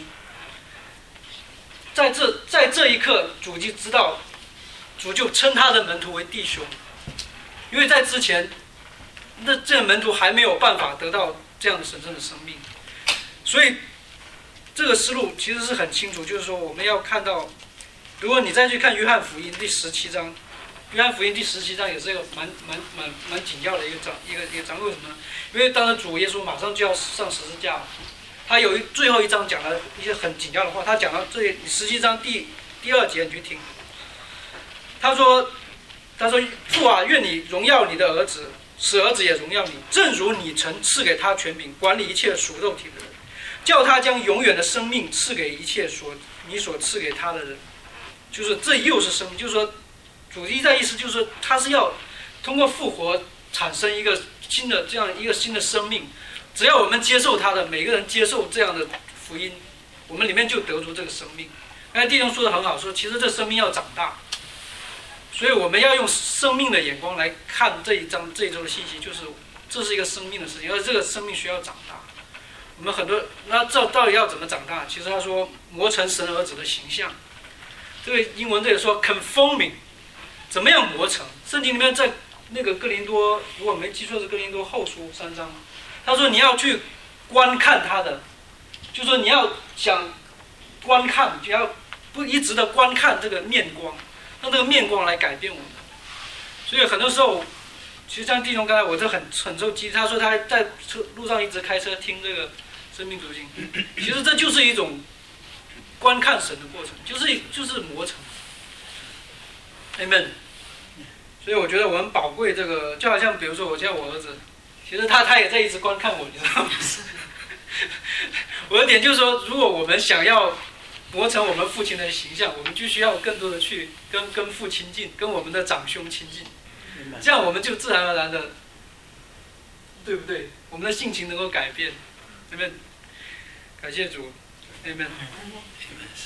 在这一刻，主就知道，主就称他的门徒为弟兄，因为在之前，这个门徒还没有办法得到这样的神圣的生命，所以这个思路其实是很清楚，就是说我们要看到，如果你再去看约翰福音第17章。约翰福音第17章也是一个蛮紧要的一个章，为什么呢？因为当时主耶稣马上就要上十字架了，他有最后一章讲了一些很紧要的话，他讲到这17章第2节，你去听。他说父啊，愿你荣耀你的儿子，使儿子也荣耀你，正如你曾赐给他权柄管理一切属肉体的人，叫他将永远的生命赐给一切你所赐给他的人。就是这又是生命，就是说。主一在意思就是说，他是要通过复活产生一个新的生命。只要我们接受他的，每个人接受这样的福音，我们里面就得出这个生命。刚才弟兄说的很好，说其实这生命要长大，所以我们要用生命的眼光来看这一周的信息，就是这是一个生命的事情，而这个生命需要长大。我们很多那这到底要怎么长大？其实他说磨成神儿子的形象，这个英文这里说 conforming。怎么样磨成？圣经里面在那个哥林多，如果没记错是哥林多后书3章，他说你要去观看他的，就说你要想观看，就要不一直的观看这个面光，让这个面光来改变我们。所以很多时候，其实像弟兄刚才我这很受激，他说他在路上一直开车听这个生命读经，其实这就是一种观看神的过程，就是磨成。Amen。所以我觉得我很宝贵这个，就好像比如说我现在我儿子，其实他也在一直观看我，你知道吗？我的点就是说，如果我们想要磨成我们父亲的形象，我们就需要更多的去跟父亲近，跟我们的长兄亲近，这样我们就自然而然的，对不对？我们的性情能够改变。Amen。感谢主。Amen。是。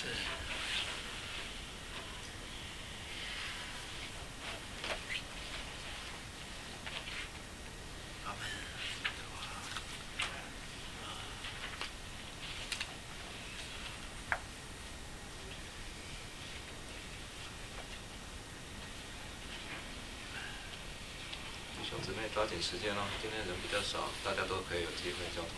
姊妹抓紧时间哦，今天人比较少，大家都可以有机会交通。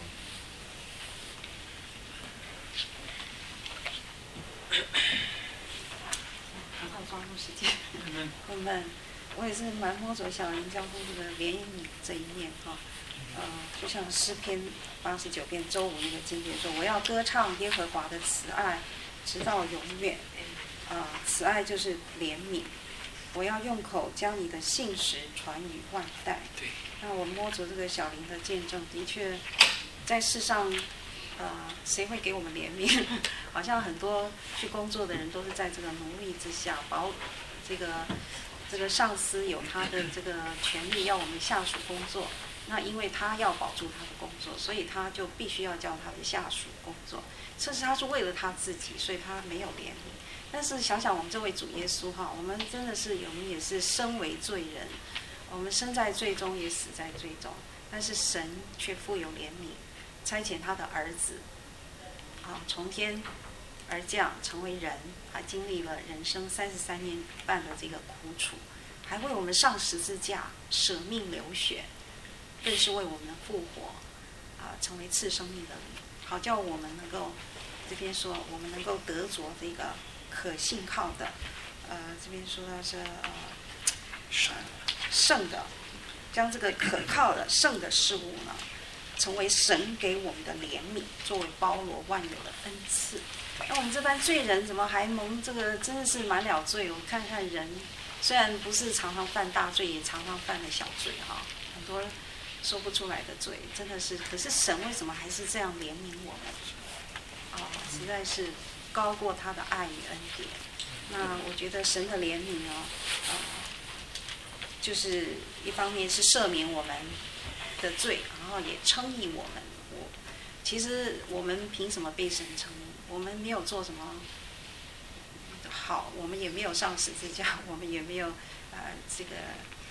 赶快抓住时间。我们也是蛮摸着小林交通这个怜悯这一面哈。就像诗篇89篇周5那个经节说：“我要歌唱耶和华的慈爱，直到永远。”慈爱就是怜悯。我要用口将你的信实传于万代。 对。 那我摸着这个小林的见证，的确，在世上，谁会给我们怜悯？好像很多去工作的人都是在这个奴役之下，这个上司有他的这个权利要我们下属工作。那因为他要保住他的工作，所以他就必须要叫他的下属工作。其实他是为了他自己，所以他没有怜悯。但是想想我们这位主耶稣哈，我们真的是我们也是身为罪人，我们生在罪中也死在罪中，但是神却富有怜悯，差遣他的儿子，从天而降成为人，还经历了人生33年半的这个苦楚，还为我们上十字架舍命流血。更是为我们的复活，成为赐生命的灵，好叫我们能够，这边说我们能够得着这个可信靠的，这边说到是圣的，将这个可靠的圣的事物呢，成为神给我们的怜悯，作为包罗万有的恩赐。那我们这般罪人怎么还蒙这个？真的是满了罪。我看看人，虽然不是常常犯大罪，也常常犯了小罪哈，很多说不出来的罪，真的是。可是神为什么还是这样怜悯我们？实在是高过他的爱与恩典。那我觉得神的怜悯呢，就是一方面是赦免我们的罪，然后也称义我们。其实我们凭什么被神称义？我们没有做什么好，我们也没有上十字架，我们也没有这个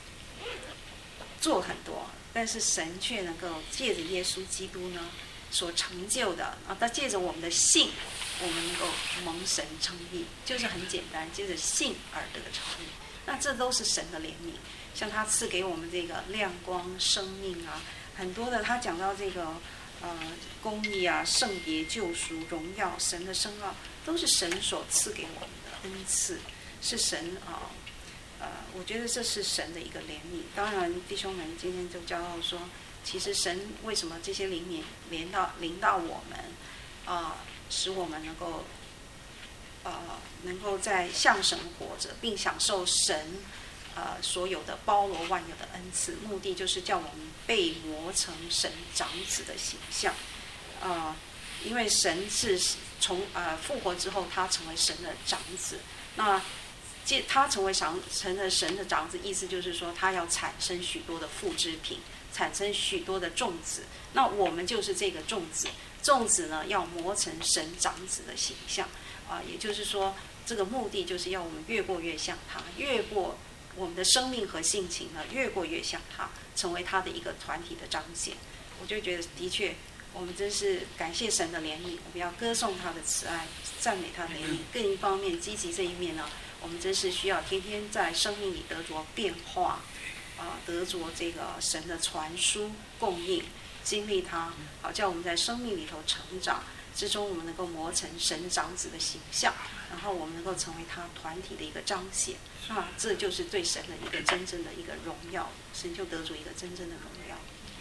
做很多。但是神却能够借着耶稣基督呢所成就的他借着我们的信，我们能够蒙神称义，就是很简单，借着信而得称义。那这都是神的怜悯，像他赐给我们这个亮光、生命很多的他讲到这个公义圣洁、救赎、荣耀、神的圣奥，都是神所赐给我们的恩赐，是神我觉得这是神的一个怜悯。当然弟兄们今天就教导说，其实神为什么这些灵悯临到我们使我们能够在向神活着，并享受神所有的包罗万有的恩赐，目的就是叫我们被磨成神长子的形象。因为神是从复活之后，他成为神的长子。那他成为神的长子，意思就是说，他要产生许多的复制品，产生许多的种子。那我们就是这个种子，种子呢要磨成神长子的形象。也就是说，这个目的就是要我们越过越像他，越过我们的生命和性情呢，越过越像他，成为他的一个团体的彰显。我就觉得，的确，我们真是感谢神的怜悯，我们要歌颂他的慈爱，赞美他的怜悯。更一方面，积极这一面呢，我们真是需要天天在生命里得着变化，得着这个神的传输供应，经历他，好叫我们在生命里头成长。之中，我们能够磨成神长子的形象，然后我们能够成为他团体的一个彰显。这就是对神的一个真正的一个荣耀，神就得着一个真正的荣耀。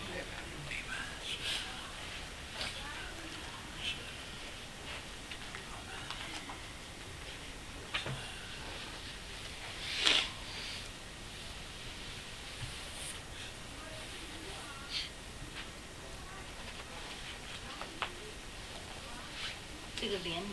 这个怜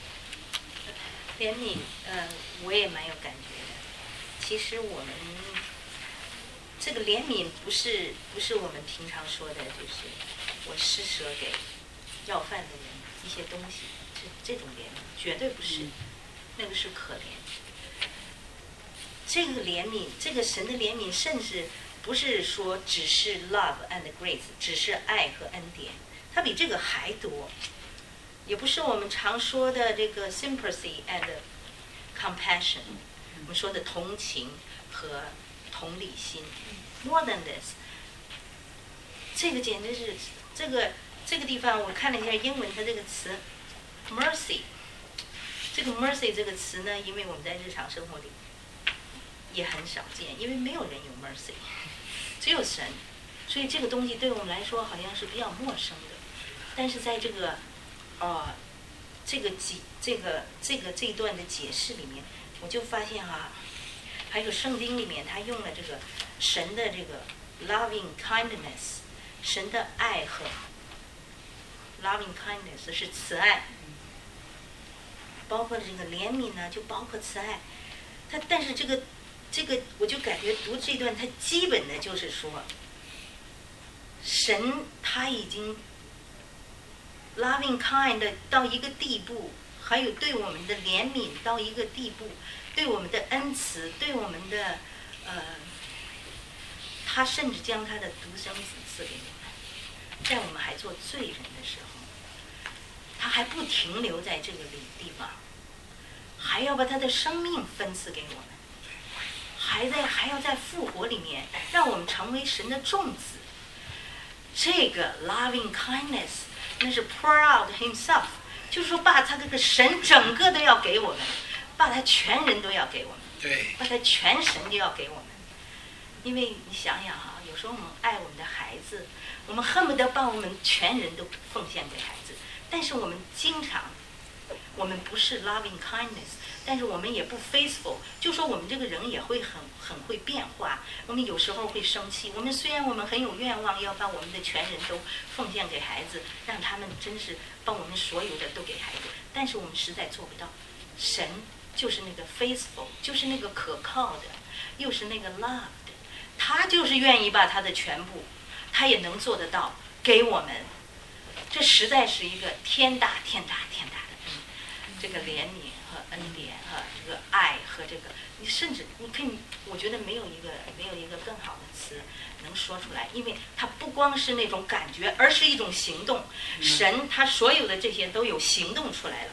悯，我也蛮有感觉的。其实我们这个怜悯不是我们平常说的，就是我施舍给要饭的人一些东西，这种怜悯绝对不是，那个是可怜。这个怜悯，这个神的怜悯，甚至不是说只是 love and grace， 只是爱和恩典，它比这个还多。也不是我们常说的这个 sympathy and compassion， 我们说的同情和同理心。More than this， 这个简直是这个地方，我看了一下英文，它这个词 mercy， 这个 mercy 这个词呢，因为我们在日常生活里也很少见，因为没有人有 mercy， 只有神，所以这个东西对我们来说好像是比较陌生的。但是在这个这一段的解释里面，我就发现还有圣经里面他用了这个神的这个 loving kindness， 神的爱和 loving kindness 是慈爱，包括这个怜悯呢，就包括慈爱。但是这个我就感觉读这段，它基本的就是说，神他已经 loving kind 到一个地步，还有对我们的怜悯到一个地步，对我们的恩慈，对我们的他甚至将他的独生子赐给我们，在我们还做罪人的时候，他还不停留在这个地方，还要把他的生命分赐给我们，还要在复活里面让我们成为神的众子。这个 loving kindness 那是 pour out himself， 就是说把他这个神整个都要给我们，把他全人都要给我们， 对， 把他全神都要给我们。因为你想想有时候我们爱我们的孩子，我们恨不得把我们全人都奉献给孩子，但是我们经常，我们不是 loving kindness， 但是我们也不 faithful， 就说我们这个人也会很会变化，我们有时候会生气，我们虽然我们很有愿望要把我们的全人都奉献给孩子，让他们真是把我们所有的都给孩子，但是我们实在做不到。神就是那个 faithful， 就是那个可靠的，又是那个 love 的，他就是愿意把他的全部，他也能做得到给我们。这实在是一个天大的这个怜悯和恩典和这个爱和这个，你甚至你可以，我觉得没有一个更好的词能说出来，因为它不光是那种感觉，而是一种行动。神他所有的这些都有行动出来了，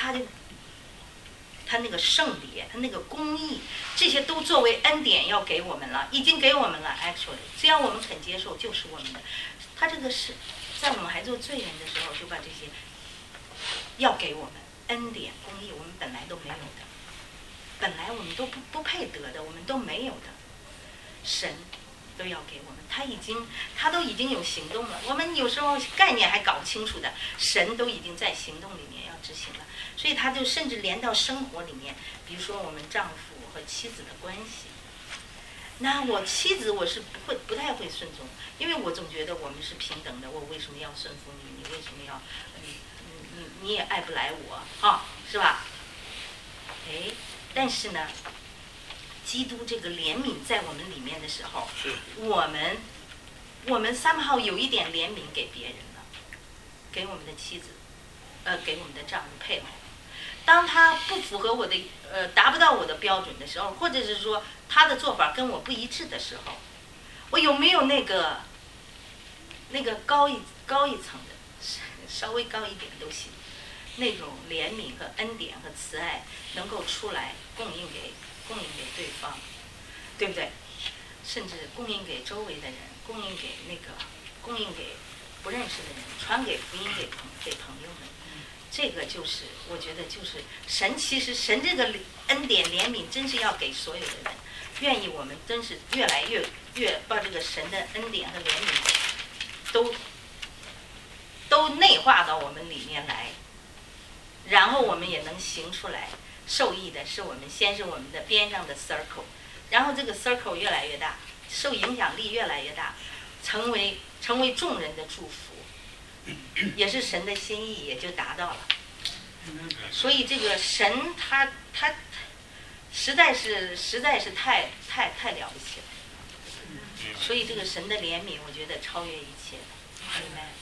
他那个圣礼，他那个公义，这些都作为恩典要给我们了，已经给我们了。Actually， 只要我们肯接受，就是我们的。他这个是在我们还做罪人的时候，就把这些要给我们。恩典公义我们本来都没有的，本来我们都不配得的，我们都没有的，神都要给我们，他都已经有行动了，我们有时候概念还搞不清楚的，神都已经在行动里面要执行了，所以他就甚至连到生活里面，比如说我们丈夫和妻子的关系，那我妻子我是不太会顺从，因为我总觉得我们是平等的，我为什么要顺服你？你为什么要你也爱不来我是吧？但是呢，基督这个怜悯在我们里面的时候，我们somehow有一点怜悯给别人了，给我们的妻子，给我们的丈夫配偶。当他不符合我的达不到我的标准的时候，或者是说他的做法跟我不一致的时候，我有没有那个高一层的，稍微高一点都行，那种怜悯和恩典和慈爱能够出来供应给对方，对不对？甚至供应给周围的人，供应给不认识的人，传给福音给朋友们。这个就是我觉得就是神，其实神这个恩典怜悯真是要给所有的人，愿意我们真是越来越把这个神的恩典和怜悯都内化到我们里面来，然后我们也能行出来。受益的是先是我们的边上的 circle， 然后这个 circle 越来越大，受影响力越来越大，成为众人的祝福，也是神的心意也就达到了。所以这个神他实在是太了不起了。所以这个神的怜悯，我觉得超越一切的。Amen。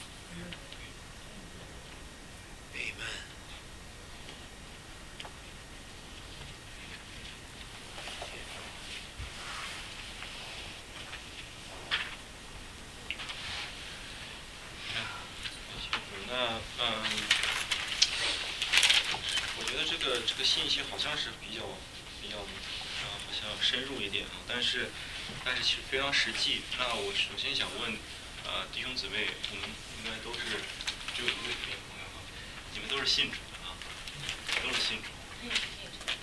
我觉得这个信息好像是比较好像深入一点啊，但是其实非常实际。那我首先想问，弟兄姊妹，我们应该都是只有一位朋友啊，你们都是信主的啊，都是信主。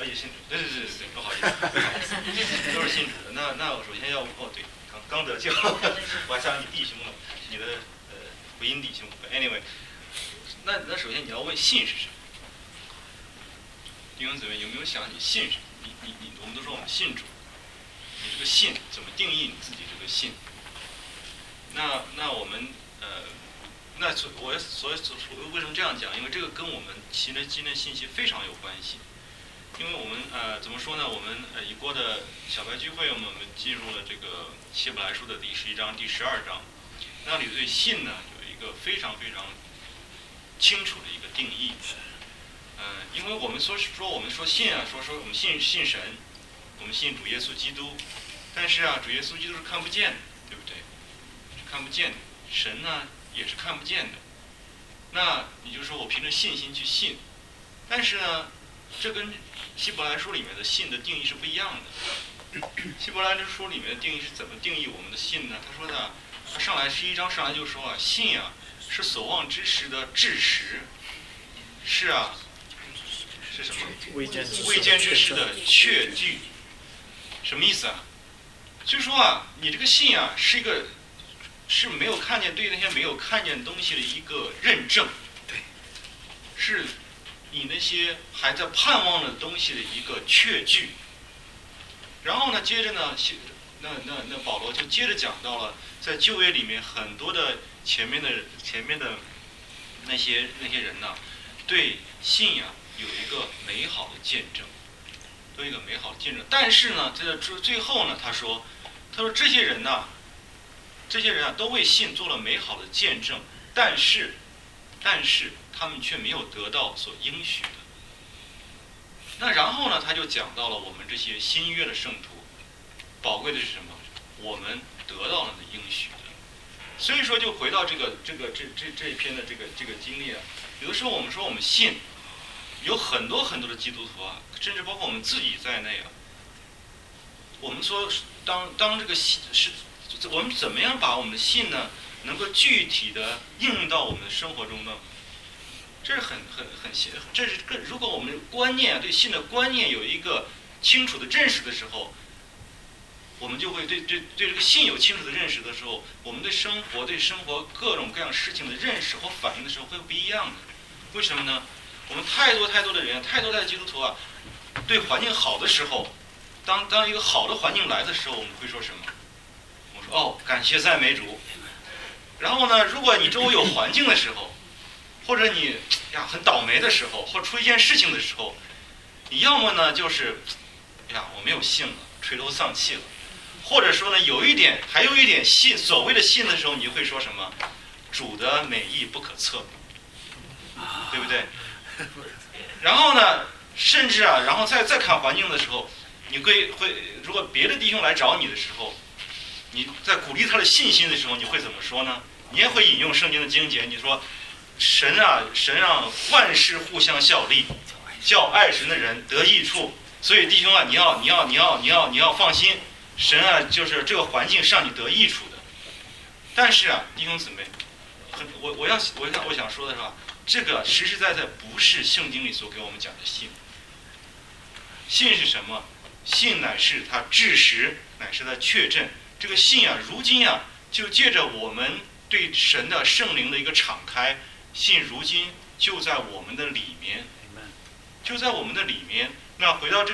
也信主，对，不好意思，都是信主的。那我首先要对，刚得救，我还想你弟兄了，你的福音弟兄。Anyway， 那首先你要问信是什么？弟兄姊妹有没有想你信什么？我们都说我们信主，你这个信怎么定义你自己这个信？那我们我为什么这样讲？因为这个跟我们今天信息非常有关系。因为我们怎么说呢？我们已过的小白聚会，我们进入了这个希伯来书的第11章、第12章，那里对信呢有一个非常非常清楚的一个定义。因为我们我们说信啊，说我们信神，我们信主耶稣基督，但是主耶稣基督是看不见的，对不对？是看不见的。神呢也是看不见的。那你就说我凭着信心去信，但是呢，这跟希伯来书里面的信的定义是不一样的。希伯来书里面的定义是怎么定义我们的信呢？他说的，他上来11章上来就说信是所望之时的志实，是什么？未见之事的确据。什么意思啊？就是说你这个信是没有看见，对那些没有看见东西的一个认证，对，是你那些还在盼望的东西的一个确据。然后呢，接着呢，那保罗就接着讲到了，在旧约里面很多的前面的那些人呢，对信仰有一个美好的见证，都有一个美好的见证。但是呢，在最后呢，他说这些人都为信做了美好的见证，但是他们却没有得到所应许的。那然后呢，他就讲到了我们这些新约的圣徒，宝贵的是什么？我们得到了的应许的。所以说，就回到这一篇的这个经历有的时候我们说我们信，有很多很多的基督徒甚至包括我们自己在内我们说当这个信是。我们怎么样把我们的信呢，能够具体的应用到我们的生活中呢？这是这是如果我们观念对信的观念有一个清楚的认识的时候，我们就会对这个信有清楚的认识的时候，我们对生活各种各样事情的认识和反应的时候会不一样的。为什么呢？我们太多的人，太多的基督徒对环境好的时候，当一个好的环境来的时候，我们会说什么？感谢赞美主。然后呢，如果你周围有环境的时候，或者你很倒霉的时候，或出一件事情的时候，你要么呢就是我没有信了，垂头丧气了，或者说呢还有一点信，所谓的信的时候，你会说什么？主的美意不可测，对不对？然后呢，甚至然后再看环境的时候，你会如果别的弟兄来找你的时候，你在鼓励他的信心的时候，你会怎么说呢？你也会引用圣经的经节，你说神让万事互相效力，叫爱神的人得益处。所以弟兄你要放心，神就是这个环境是让你得益处的。但是弟兄姊妹，我想说的是这个实实在在不是圣经里所给我们讲的信。信是什么？信乃是他知识，乃是他确证。这个信如今就借着我们对神的圣灵的一个敞开，信如今就在我们的里面，就在我们的里面。那回到这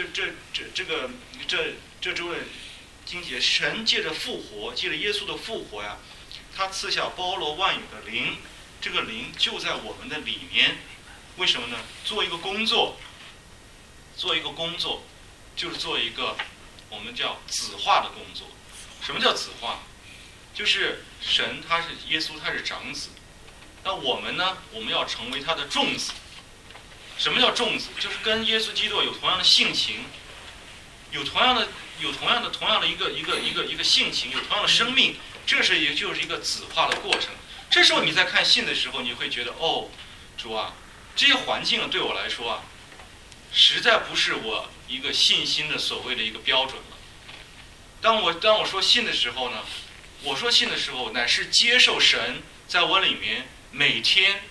周的经节，神借着复活，借着耶稣的复活他赐下包罗万有的灵，这个灵就在我们的里面。为什么呢？做一个工作，就是做一个我们叫子化的工作。什么叫子化？就是神他是耶稣，他是长子，那我们呢？我们要成为他的众子。什么叫众子？就是跟耶稣基督有同样的性情，有同样的一个性情，有同样的生命。这也就是一个子化的过程。这时候你在看信的时候，你会觉得主这些环境对我来说实在不是我一个信心的所谓的一个标准了。当我说信的时候呢，我说信的时候乃是接受神在我里面每天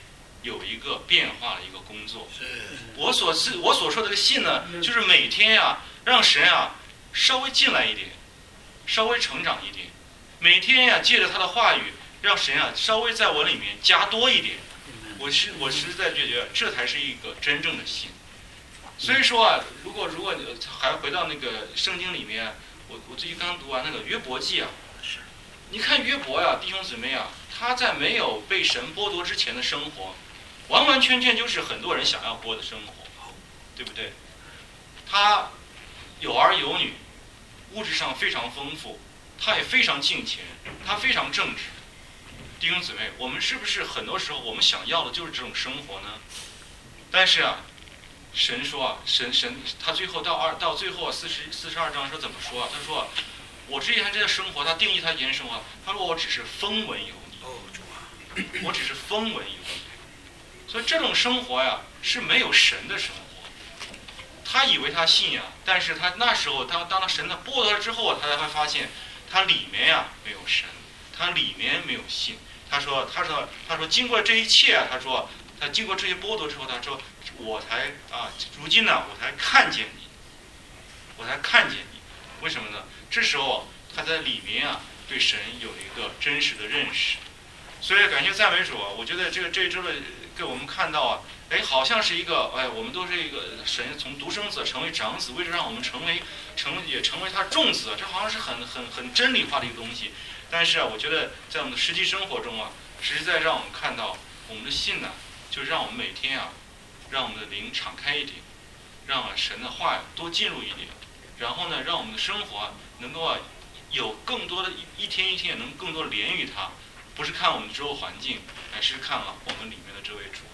有一个变化的一个工作。我所说的这个信呢，就是每天呀，让神啊稍微进来一点，稍微成长一点，每天呀借着他的话语，让神啊稍微在我里面加多一点。我实在就觉得这才是一个真正的信。所以说啊，如果还回到那个圣经里面，我最近刚读完那个约伯记啊，你看约伯呀，弟兄姊妹啊，他在没有被神剥夺之前的生活，完完全全就是很多人想要过的生活，对不对？他有儿有女，物质上非常丰富，他也非常敬虔，他非常正直。弟兄姊妹，我们是不是很多时候我们想要的就是这种生活呢？但是啊，神说啊，神他最后到最后42章说怎么说啊？他说啊，我这样这个生活，他定义他以前生活，他说我只是风闻有你，我只是风闻有你。所以这种生活呀，是没有神的生活。他以为他信仰，但是他那时候当他神的剥夺了之后，他才会发现他里面呀没有神，他里面没有信。他说经过这一切啊，他经过这些剥夺之后，他说我才如今呢我才看见你，为什么呢？这时候他在里面啊对神有一个真实的认识。所以感谢赞美主啊！我觉得这一周的给我们看到啊，好像是一个我们都是一个神从独生子成为长子，为了让我们成为他众子，这好像是很真理化的一个东西。但是啊，我觉得在我们的实际生活中啊，实在让我们看到我们的信呢，就是让我们每天啊，让我们的灵敞开一点，让神的话多进入一点，然后呢，让我们的生活能够有更多的一天一天也能更多的连于他，不是看我们周围环境，而是看我们里面的这位主。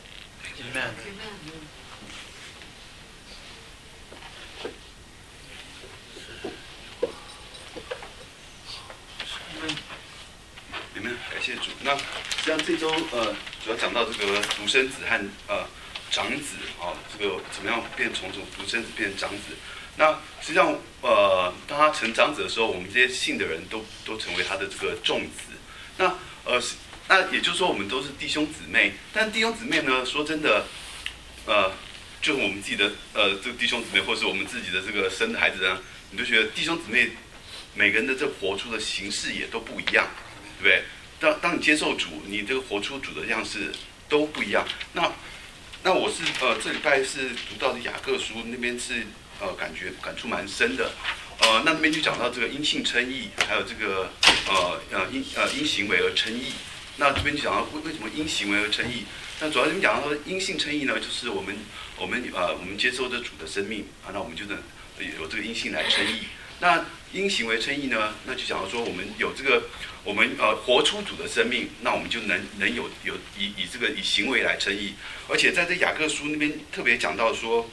感谢主。那实际上这周主要讲到这个独生子和长子这个怎么样从独生子变成长子。那实际上当他成长子的时候，我们这些信的人都成为他的这个众子。那也就是说，我们都是弟兄姊妹。但弟兄姊妹呢，说真的，就是我们自己的这个弟兄姊妹，或是我们自己的这个生的孩子呢，你都觉得弟兄姊妹每个人的这活出的形式也都不一样，对不对？当你接受主，你这个活出主的样式都不一样。那我是这礼拜是读到的雅各书那边是感触蛮深的。那边就讲到这个因信称义，还有这个因行为而称义。那这边就讲到为什么因行为而称义？那主要这边讲到因信称义呢，就是我们接受这主的生命那我们就能有这个因信来称义。那因行为称义呢，那就讲到说我们有这个我们活出主的生命，那我们就能有以行为来称义。而且在这雅各书那边特别讲到说，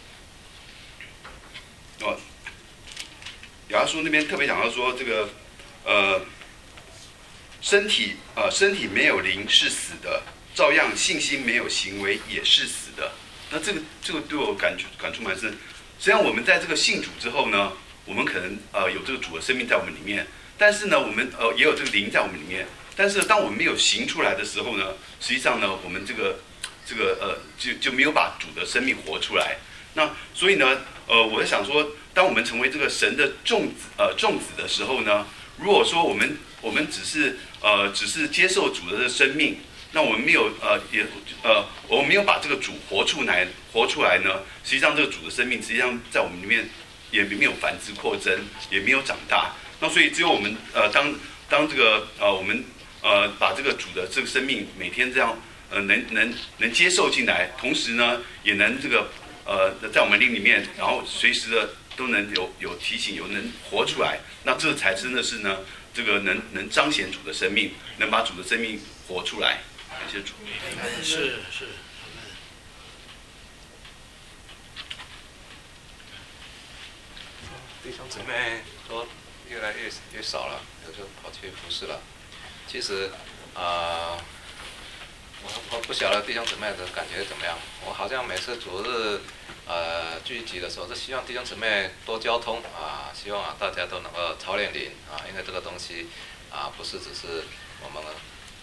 雅各书那边特别讲到说这个身体没有灵是死的，照样信心没有行为也是死的。那这个对我感触蛮深。实际上我们在这个信主之后呢，我们可能有这个主的生命在我们里面，但是呢我们也有这个灵在我们里面。但是当我们没有行出来的时候呢，实际上呢我们就没有把主的生命活出来。那所以呢我在想说，当我们成为这个神的众子的时候呢，如果说我们只是接受主的生命，那我们没有我们没有把这个主活出来呢，实际上这个主的生命实际上在我们里面也没有繁殖扩增，也没有长大。那所以只有我们当这个我们把这个主的这个生命每天这样能接受进来，同时呢也能这个在我们灵里面，然后随时的都能有提醒，能活出来，那这才真的是呢这个能彰显主的生命，能把主的生命活出来。感谢主。 是。 弟兄姊妹都越来越少了，就跑去服侍了。其实我不晓得弟兄姊妹的感觉怎么样。我好像每次主日聚集的时候，是希望弟兄姊妹多交通希望大家都能够操练灵因为这个东西不是只是我们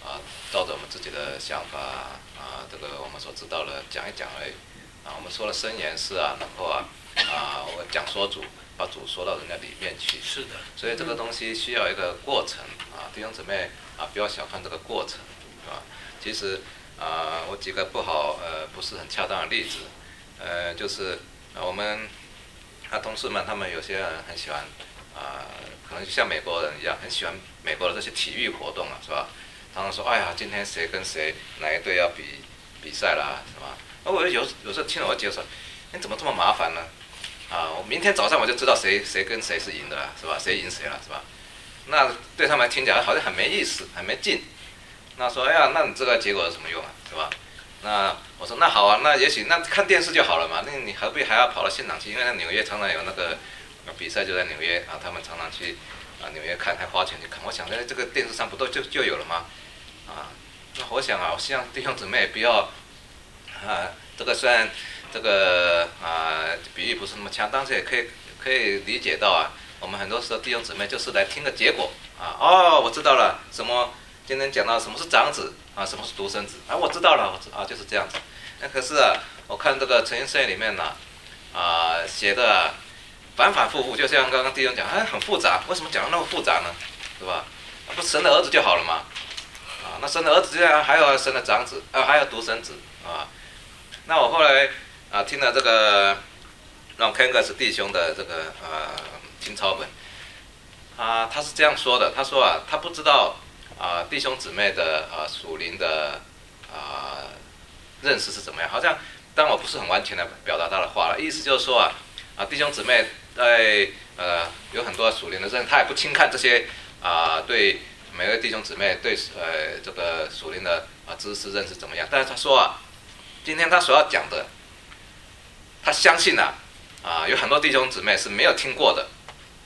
照着我们自己的想法这个我们所知道的讲一讲而已我们说的申言是能够我讲说主，把主说到人家里面去。 是的。 所以这个东西需要一个过程弟兄姊妹不要小看这个过程其实我举个不是很恰当的例子，就是我们同事们他们有些人很喜欢可能就像美国人一样，很喜欢美国的这些体育活动是吧？常常说哎呀，今天谁跟谁哪一队要比赛啦，是吧？我有时候听了我觉得说，你怎么这么麻烦呢？我明天早上我就知道谁跟谁是赢的了，是吧？谁赢谁了，是吧？那对他们听起来好像很没意思，很没劲。那说哎呀，那你这个结果有什么用是吧？那我说那好那也许那看电视就好了嘛，那你何必还要跑到现场去？因为纽约常常有那个比赛就在纽约他们常常去纽约看，还花钱去看。我想在这个电视上不都就有了吗？那我想我希望弟兄姊妹不要这个虽然这个比喻不是那么恰当，但是也可以理解到我们很多时候弟兄姊妹就是来听个结果我知道了，什么今天讲到什么是长子什么是独生子我知道了，就是这样子。那可是我看这个诚心圣言里面写的反反复复，就像刚刚弟兄讲很复杂，为什么讲得那么复杂呢？对吧？不是神的儿子就好了嘛那神的儿子之外还有神的长子还有独生子那我后来听了这个让 Kangas 弟兄的这个听抄本他是这样说的，他说他不知道弟兄姊妹的属灵的认识是怎么样，好像但我不是很完全的表达他的话了，意思就是说弟兄姊妹在有很多属灵的认识，他也不轻看这些对每位弟兄姊妹对这个属灵的知识认识怎么样，但是他说今天他所要讲的，他相信有很多弟兄姊妹是没有听过的，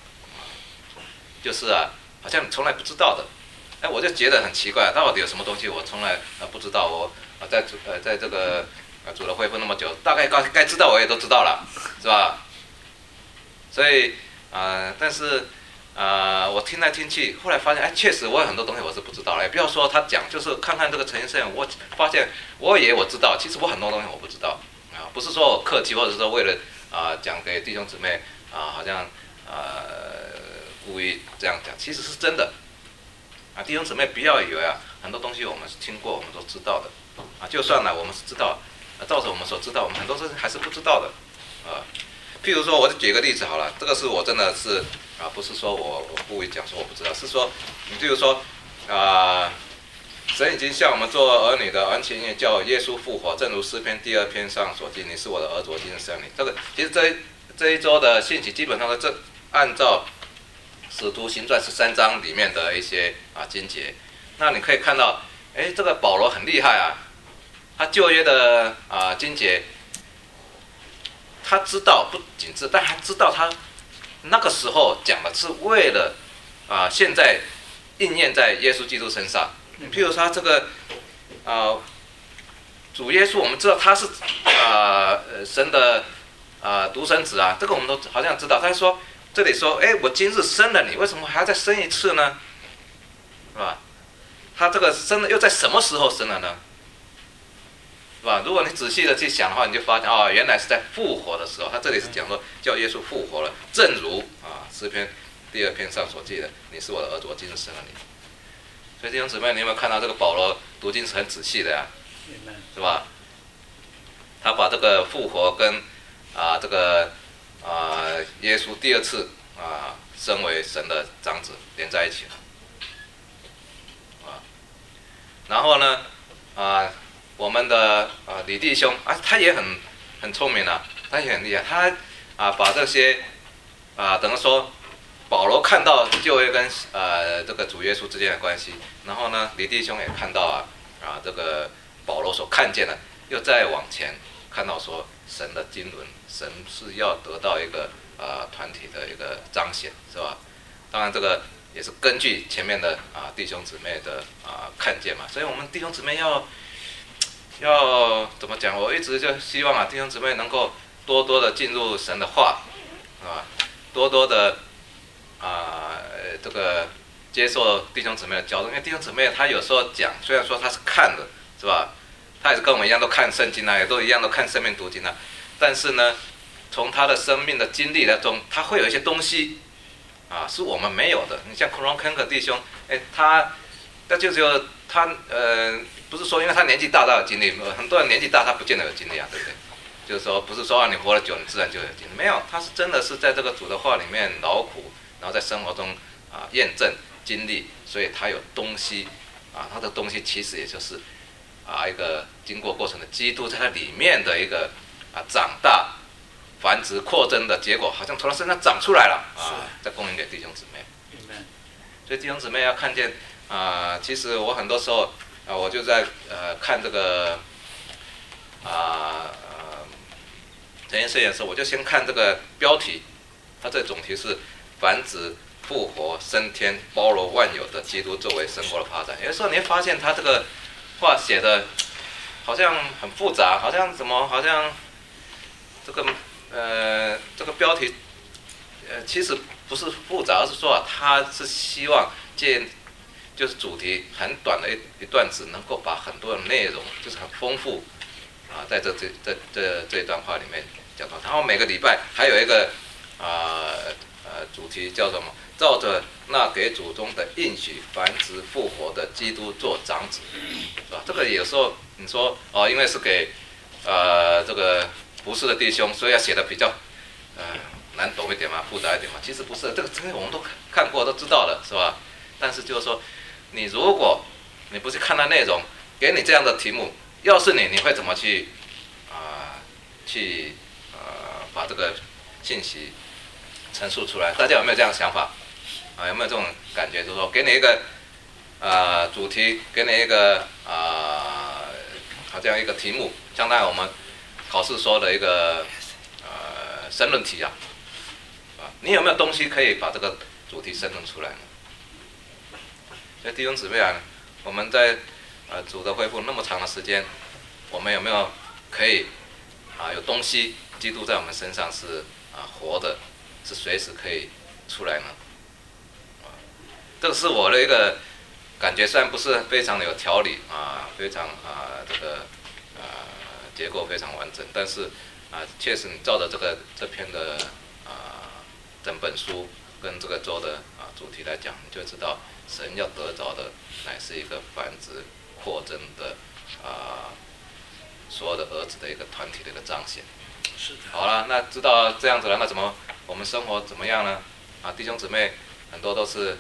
就是好像从来不知道的。我就觉得很奇怪，到底有什么东西我从来不知道？我在这个主的恢复那么久，大概该知道我也都知道了，是吧？所以但是我听来听去，后来发现确实我有很多东西我是不知道了。也不要说他讲，就是看看这个诚心圣言，我发现我知道，其实我很多东西我不知道不是说我客气，或者是说为了讲给弟兄姊妹好像故意这样讲，其实是真的弟兄姊妹不要以为很多东西我们是听过，我们都知道的就算我们是知道照着我们所知道，我们很多事情还是不知道的譬如说我就举个例子好了，这个是我真的是不是说我故意讲说我不知道，是说譬如说神已经向我们做儿女的完全也叫耶稣复活，正如诗篇第2篇上所记，你是我的儿子，我今日生你。这个其实这一周的信息基本上是按照使徒行传13章里面的一些经节。那你可以看到这个保罗很厉害他旧约的经节他知道，不仅知，但还知道他那个时候讲的是为了现在应验在耶稣基督身上。譬如说这个主耶稣，我们知道他是神的独生子这个我们都好像知道。他说这里说我今日生了你，为什么还要再生一次呢？是吧？他这个生了又在什么时候生了呢？是吧？如果你仔细的去想的话，你就发现原来是在复活的时候。他这里是讲说叫耶稣复活了，正如诗篇第2篇上所记的，你是我的儿子，我今日生了你。所以弟兄姊妹，你有没有看到这个保罗读经是很仔细的是吧？他把这个复活跟这个耶稣第2次升为神的长子连在一起了然后呢我们的李弟兄他也很聪明他也很厉害，他把这些等于说保罗看到旧约跟这个主耶稣之间的关系，然后呢李弟兄也看到这个保罗所看见的，又再往前看到说神的经纶，神是要得到一个团体的一个彰显，是吧？当然这个也是根据前面的弟兄姊妹的看见嘛，所以我们弟兄姊妹要怎么讲？我一直就希望弟兄姊妹能够多多的进入神的话，多多的这个接受弟兄姊妹的教导，因为弟兄姊妹他有时候讲，虽然说他是看的，是吧？他也是跟我们一样都看圣经啊，也都一样都看生命读经啊，但是呢，从他的生命的经历当中，他会有一些东西啊，是我们没有的。你像 Ron Kenker 弟兄，那就只有他不是说因为他年纪大有经历，很多人年纪大他不见得有经历啊，对不对？就是说不是说你活了久，你自然就有经历，没有，他是真的是在这个主的话里面劳苦，然后在生活中验证经历，所以他有东西啊，他的东西其实也就是一个经过过程的基督在它里面的一个长大、繁殖、扩增的结果，好像从他身上长出来了再供应给弟兄姊妹。所以弟兄姊妹要看见其实我很多时候我就在看这个陈言圣言的时候，我就先看这个标题，它这个总题是繁殖、复活、升天、包罗万有的基督作为生活的发展。有的时候你会发现他这个话写的好像很复杂，好像这个标题其实不是复杂，而是说他是希望就是主题很短的一段子，能够把很多的内容就是很丰富在这一段话里面讲到。然后每个礼拜还有一个主题叫什么？照着那给祖宗的应许繁殖复活的基督做长子，是吧？这个有时候你说因为是给这个不是的弟兄，所以要写的比较难懂一点嘛，复杂一点嘛。其实不是，这个我们都看过都知道了，是吧？但是就是说，如果你不去看它内容，给你这样的题目，要是你会怎么去把这个信息陈述出来？大家有没有这样的想法？有没有这种感觉？就是说，给你一个主题，给你一个好像一个题目，相当于我们考试说的一个申论题你有没有东西可以把这个主题申论出来呢？所以弟兄姊妹我们在主的恢复那么长的时间，我们有没有可以有东西，基督在我们身上是活的，是随时可以出来呢？这个是我的一个感觉，虽然不是非常的有条理非常这个结构非常完整，但是确实你照着这篇的整本书跟这个周的主题来讲，你就知道神要得着的乃是一个繁殖扩增的所有的儿子的一个团体的一个彰显。 是的。 好了，那知道这样子了，那我们生活怎么样呢？弟兄姊妹很多都是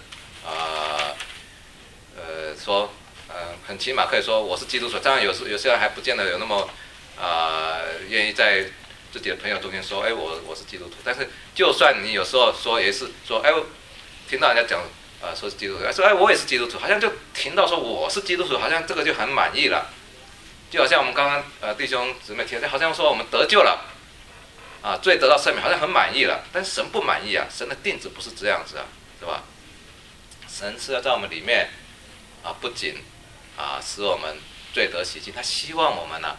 说很起码可以说我是基督徒，当然有些人还不见得有那么愿意在自己的朋友中间说我是基督徒。但是就算你有时候说也是说听到人家讲说是基督徒，说我也是基督徒，好像就听到说我是基督徒，好像这个就很满意了。就好像我们刚刚弟兄姊妹提的，好像说我们得救了罪得到赦免，好像很满意了。但是神不满意神的定旨不是这样子是吧？神是要在我们里面不仅使我们罪得洗净，他希望我们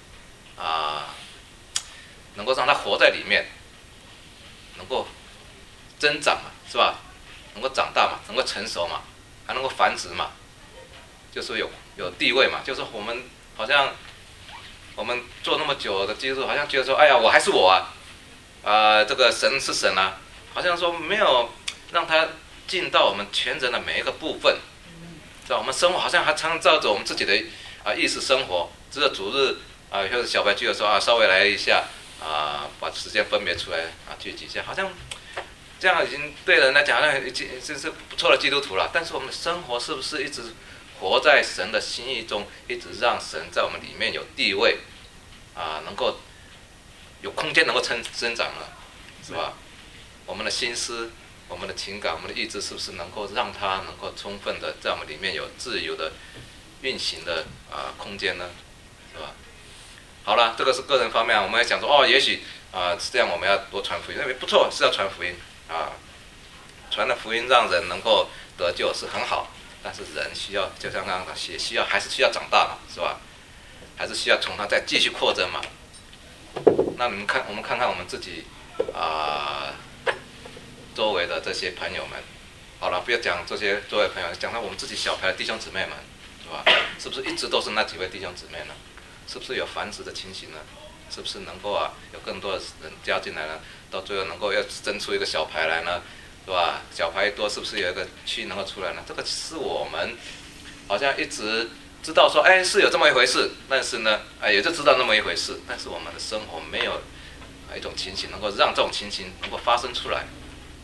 能够让他活在里面，能够增长嘛，是吧？能够长大嘛，能够成熟嘛，还能够繁殖嘛，就是有地位嘛。就是我们好像我们做那么久的基督徒，好像觉得说，哎呀，我还是我这个神是神好像说没有让他进到我们全人的每一个部分，是吧？我们生活好像还常照着我们自己的意识生活，只有主日或者小白聚的时候稍微来一下把时间分别出来聚集一下，好像这样已经对人来讲好像已经是不错的基督徒了。但是我们的生活是不是一直活在神的心意中，一直让神在我们里面有地位能够有空间能够增长了，是吧？我们的心思、我们的情感、我们的意志，是不是能够让它能够充分的在我们里面有自由的运行的空间呢？是吧？好了，这个是个人方面，我们也想说也许这样我们要多传福音，不错，是要传福音传的福音让人能够得救是很好，但是人需要就像刚刚还是需要长大嘛，是吧？还是需要从它再继续扩增嘛。那我们看看我们自己周围的这些朋友们好了，不要讲这些作为朋友，讲到我们自己小牌的弟兄姊妹们，是吧？是不是一直都是那几位弟兄姊妹呢？是不是有繁殖的情形呢？是不是能够有更多的人加进来呢？到最后能够要争出一个小牌来呢，是吧？小牌多是不是有一个区能够出来呢？这个是我们好像一直知道说，是有这么一回事，但是呢，也就知道那么一回事，但是我们的生活没有一种情形能够让这种情形能够发生出来，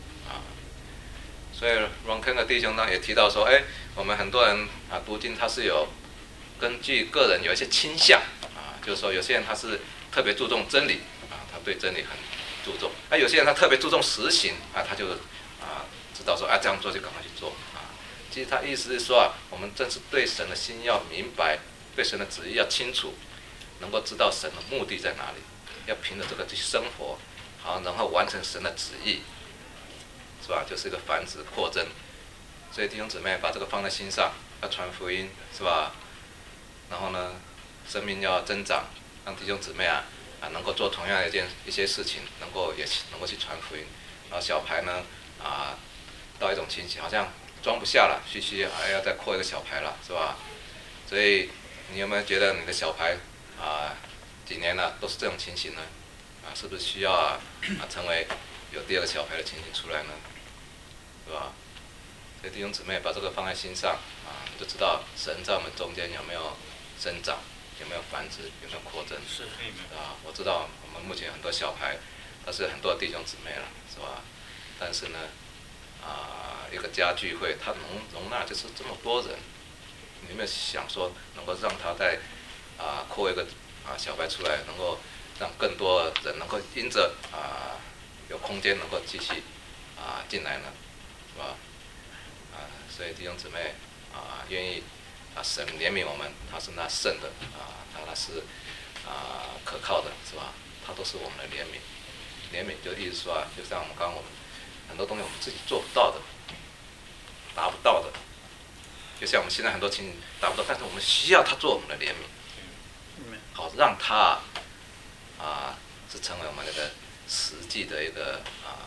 所以 Ron Ken 的弟兄呢也提到说，我们很多人读经他是有根据个人有一些倾向就是说有些人他是特别注重真理他对真理很注重，有些人他特别注重实行他就知道说这样做就赶快去做其实他意思是说我们正是对神的心要明白，对神的旨意要清楚，能够知道神的目的在哪里，要凭着这个去生活，好然后完成神的旨意，是吧？就是一个繁殖扩增。所以弟兄姊妹把这个放在心上，要传福音，是吧？然后呢，生命要增长，让弟兄姊妹能够做同样的一些事情，能够去传福音。然后小牌呢到一种情形好像装不下了，需要再扩一个小牌了，是吧？所以你有没有觉得你的小牌几年了都是这种情形呢？是不是需要成为有第二个小牌的情形出来呢？是吧？所以弟兄姊妹把这个放在心上就知道神在我们中间有没有生长，有没有繁殖，有没有扩增。是我知道我们目前很多小牌，但是很多弟兄姊妹了，是吧？但是呢一个家聚会，它容纳就是这么多人，你有没有想说能够让他再扩一个小牌出来，能够让更多人能够因着有空间能够继续进来呢，是吧？所以弟兄姊妹愿意神怜悯我们，他是那圣的他那是可靠的，是吧？他都是我们的怜悯。怜悯就意思说就像我们刚刚很多东西我们自己做不到的，达不到的，就像我们现在很多情形达不到，但是我们需要他做我们的怜悯，好让他是成为我们那个实际的一个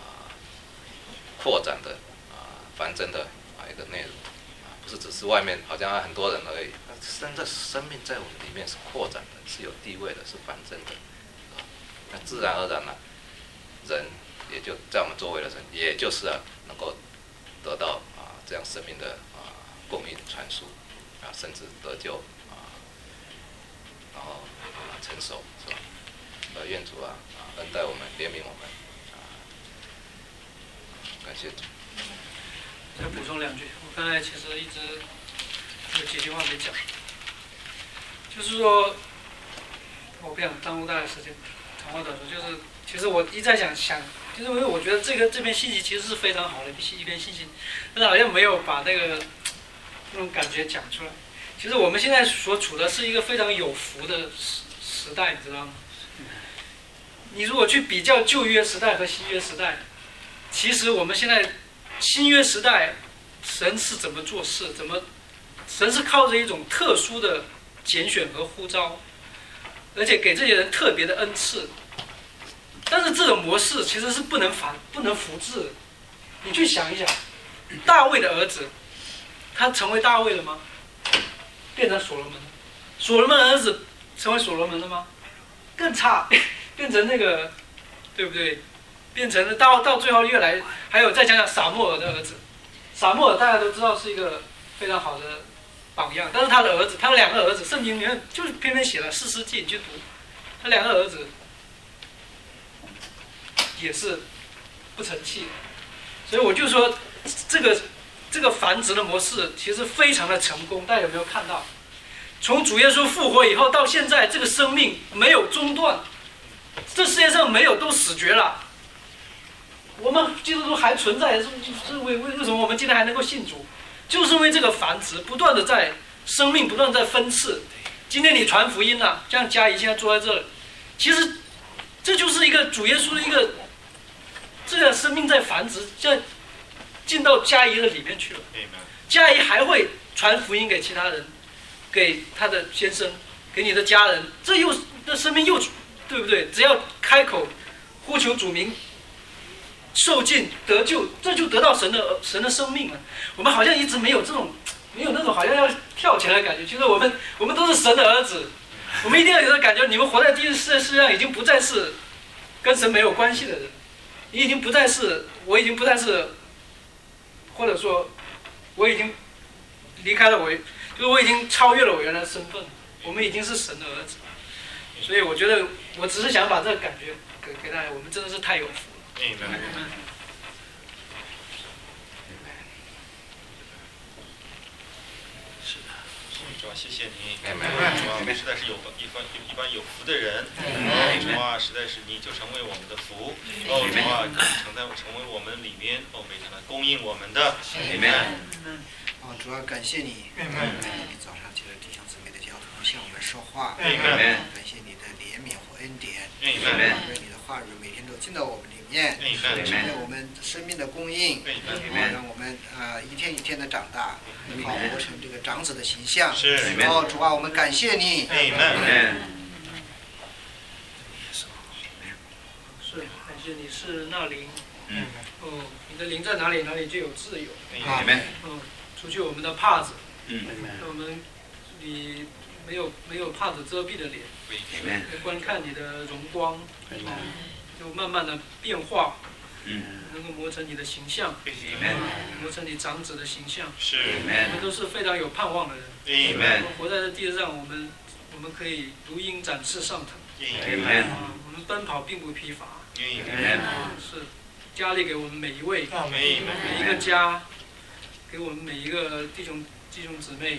扩展的繁增的一个内容不是只是外面好像很多人而已，真的生命在我们里面是扩展的，是有地位的，是繁增的，那自然而然人也就在我们周围的人，也就是能够得到这样生命的供应传输甚至得救然后成熟，是吧？愿主恩待我们，怜悯我们感谢主。 再补充两句，我刚才其实一直有几句话没讲，就是说，我不想耽误大家时间，长话短说，就是其实我一直在想，就是因为我觉得这篇信息其实是非常好的一篇信息，但是好像没有把那种感觉讲出来。其实我们现在所处的是一个非常有福的时代，你知道吗？你如果去比较旧约时代和新约时代，其实我们现在新约时代，神是怎么做事？神是靠着一种特殊的拣选和呼召，而且给这些人特别的恩赐。但是这种模式其实是不能复制的。你去想一想，大卫的儿子，他成为大卫了吗？变成所罗门了。所罗门的儿子成为所罗门了吗？更差，变成那个，对不对？变成了到最后越来，还有再讲讲撒母耳的儿子，撒母耳大家都知道是一个非常好的榜样，但是他的儿子，他的两个儿子，圣经里面就是偏偏写了士师记，你去读，他两个儿子也是不成器的，所以我就说这个繁殖的模式其实非常的成功，大家有没有看到？从主耶稣复活以后到现在，这个生命没有中断，这世界上没有都死绝了。我们基督徒还存在，为什么我们今天还能够信主？就是因为这个繁殖不断的在生命不断在分次。今天你传福音了，像嘉怡现在坐在这里，其实这就是一个主耶稣的一个这个生命在繁殖，在进到嘉怡的里面去了。嘉怡还会传福音给其他人，给他的先生，给你的家人，这生命又对不对？只要开口呼求主名， 受尽得救，这就得到神的生命了。我们好像一直没有那种好像要跳起来的感觉。其实我们都是神的儿子，我们一定要有这感觉。你们活在世界上，已经不再是跟神没有关系的人，我已经不再是，或者说我已经离开了就是我已经超越了我原来的身份，我们已经是神的儿子。所以我觉得，我只是想把这个感觉给大家，我们真的是太有福了。 主啊，谢谢你，主啊，我们实在是一般有福的人，主啊，实在是你就成为我们的福，主啊，成为我们里面每天来供应我们的， 主啊，感谢你，你早上借着弟兄姊妹的交通向我们说话，感谢你的怜悯和恩典，愿你的话语每天都进到我们里面，成为我们生命的供应，让我们一天一天的长大，好活成这个长子的形象。主啊，我们感谢你。 是，感谢你是那灵。你的灵在哪里，哪里就有自由。除去我们的帕子，让我们你没有帕子遮蔽的脸，观看你的荣光，就慢慢的变化，能够磨成你的形象，磨成你长子的形象。我们都是非常有盼望的人。我们活在这地上，我们可以如鹰展翅上腾。我们奔跑并不疲乏。是家里给我们每一位，每一个家。给我们每一个弟兄姊妹，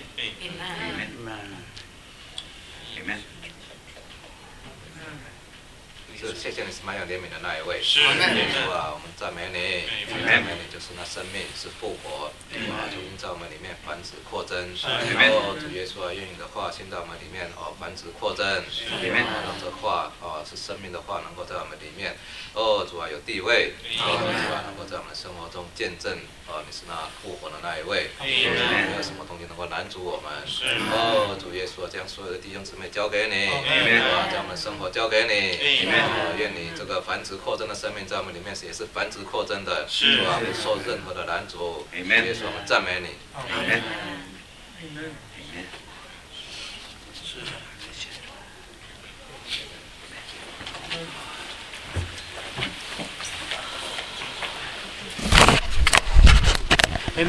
是谢谢你是蛮有怜悯的那一位，耶稣啊，我们赞美你，赞美你就是那生命是复活，重新在我们里面繁殖扩增，主耶稣啊，愿你的话进到我们里面繁殖扩增，让这话是生命的话能够在我们里面，主啊有地位，主啊能够在我们生活中见证，你是那复活的那一位，没有什么东西能够拦阻我们，主耶稣啊，将所有的弟兄姊妹交给你，将我们生活交给你。愿你这个繁殖扩增的生命在我们里面也是繁殖扩增的，主啊，不受任何的拦阻。耶稣，我们赞美你。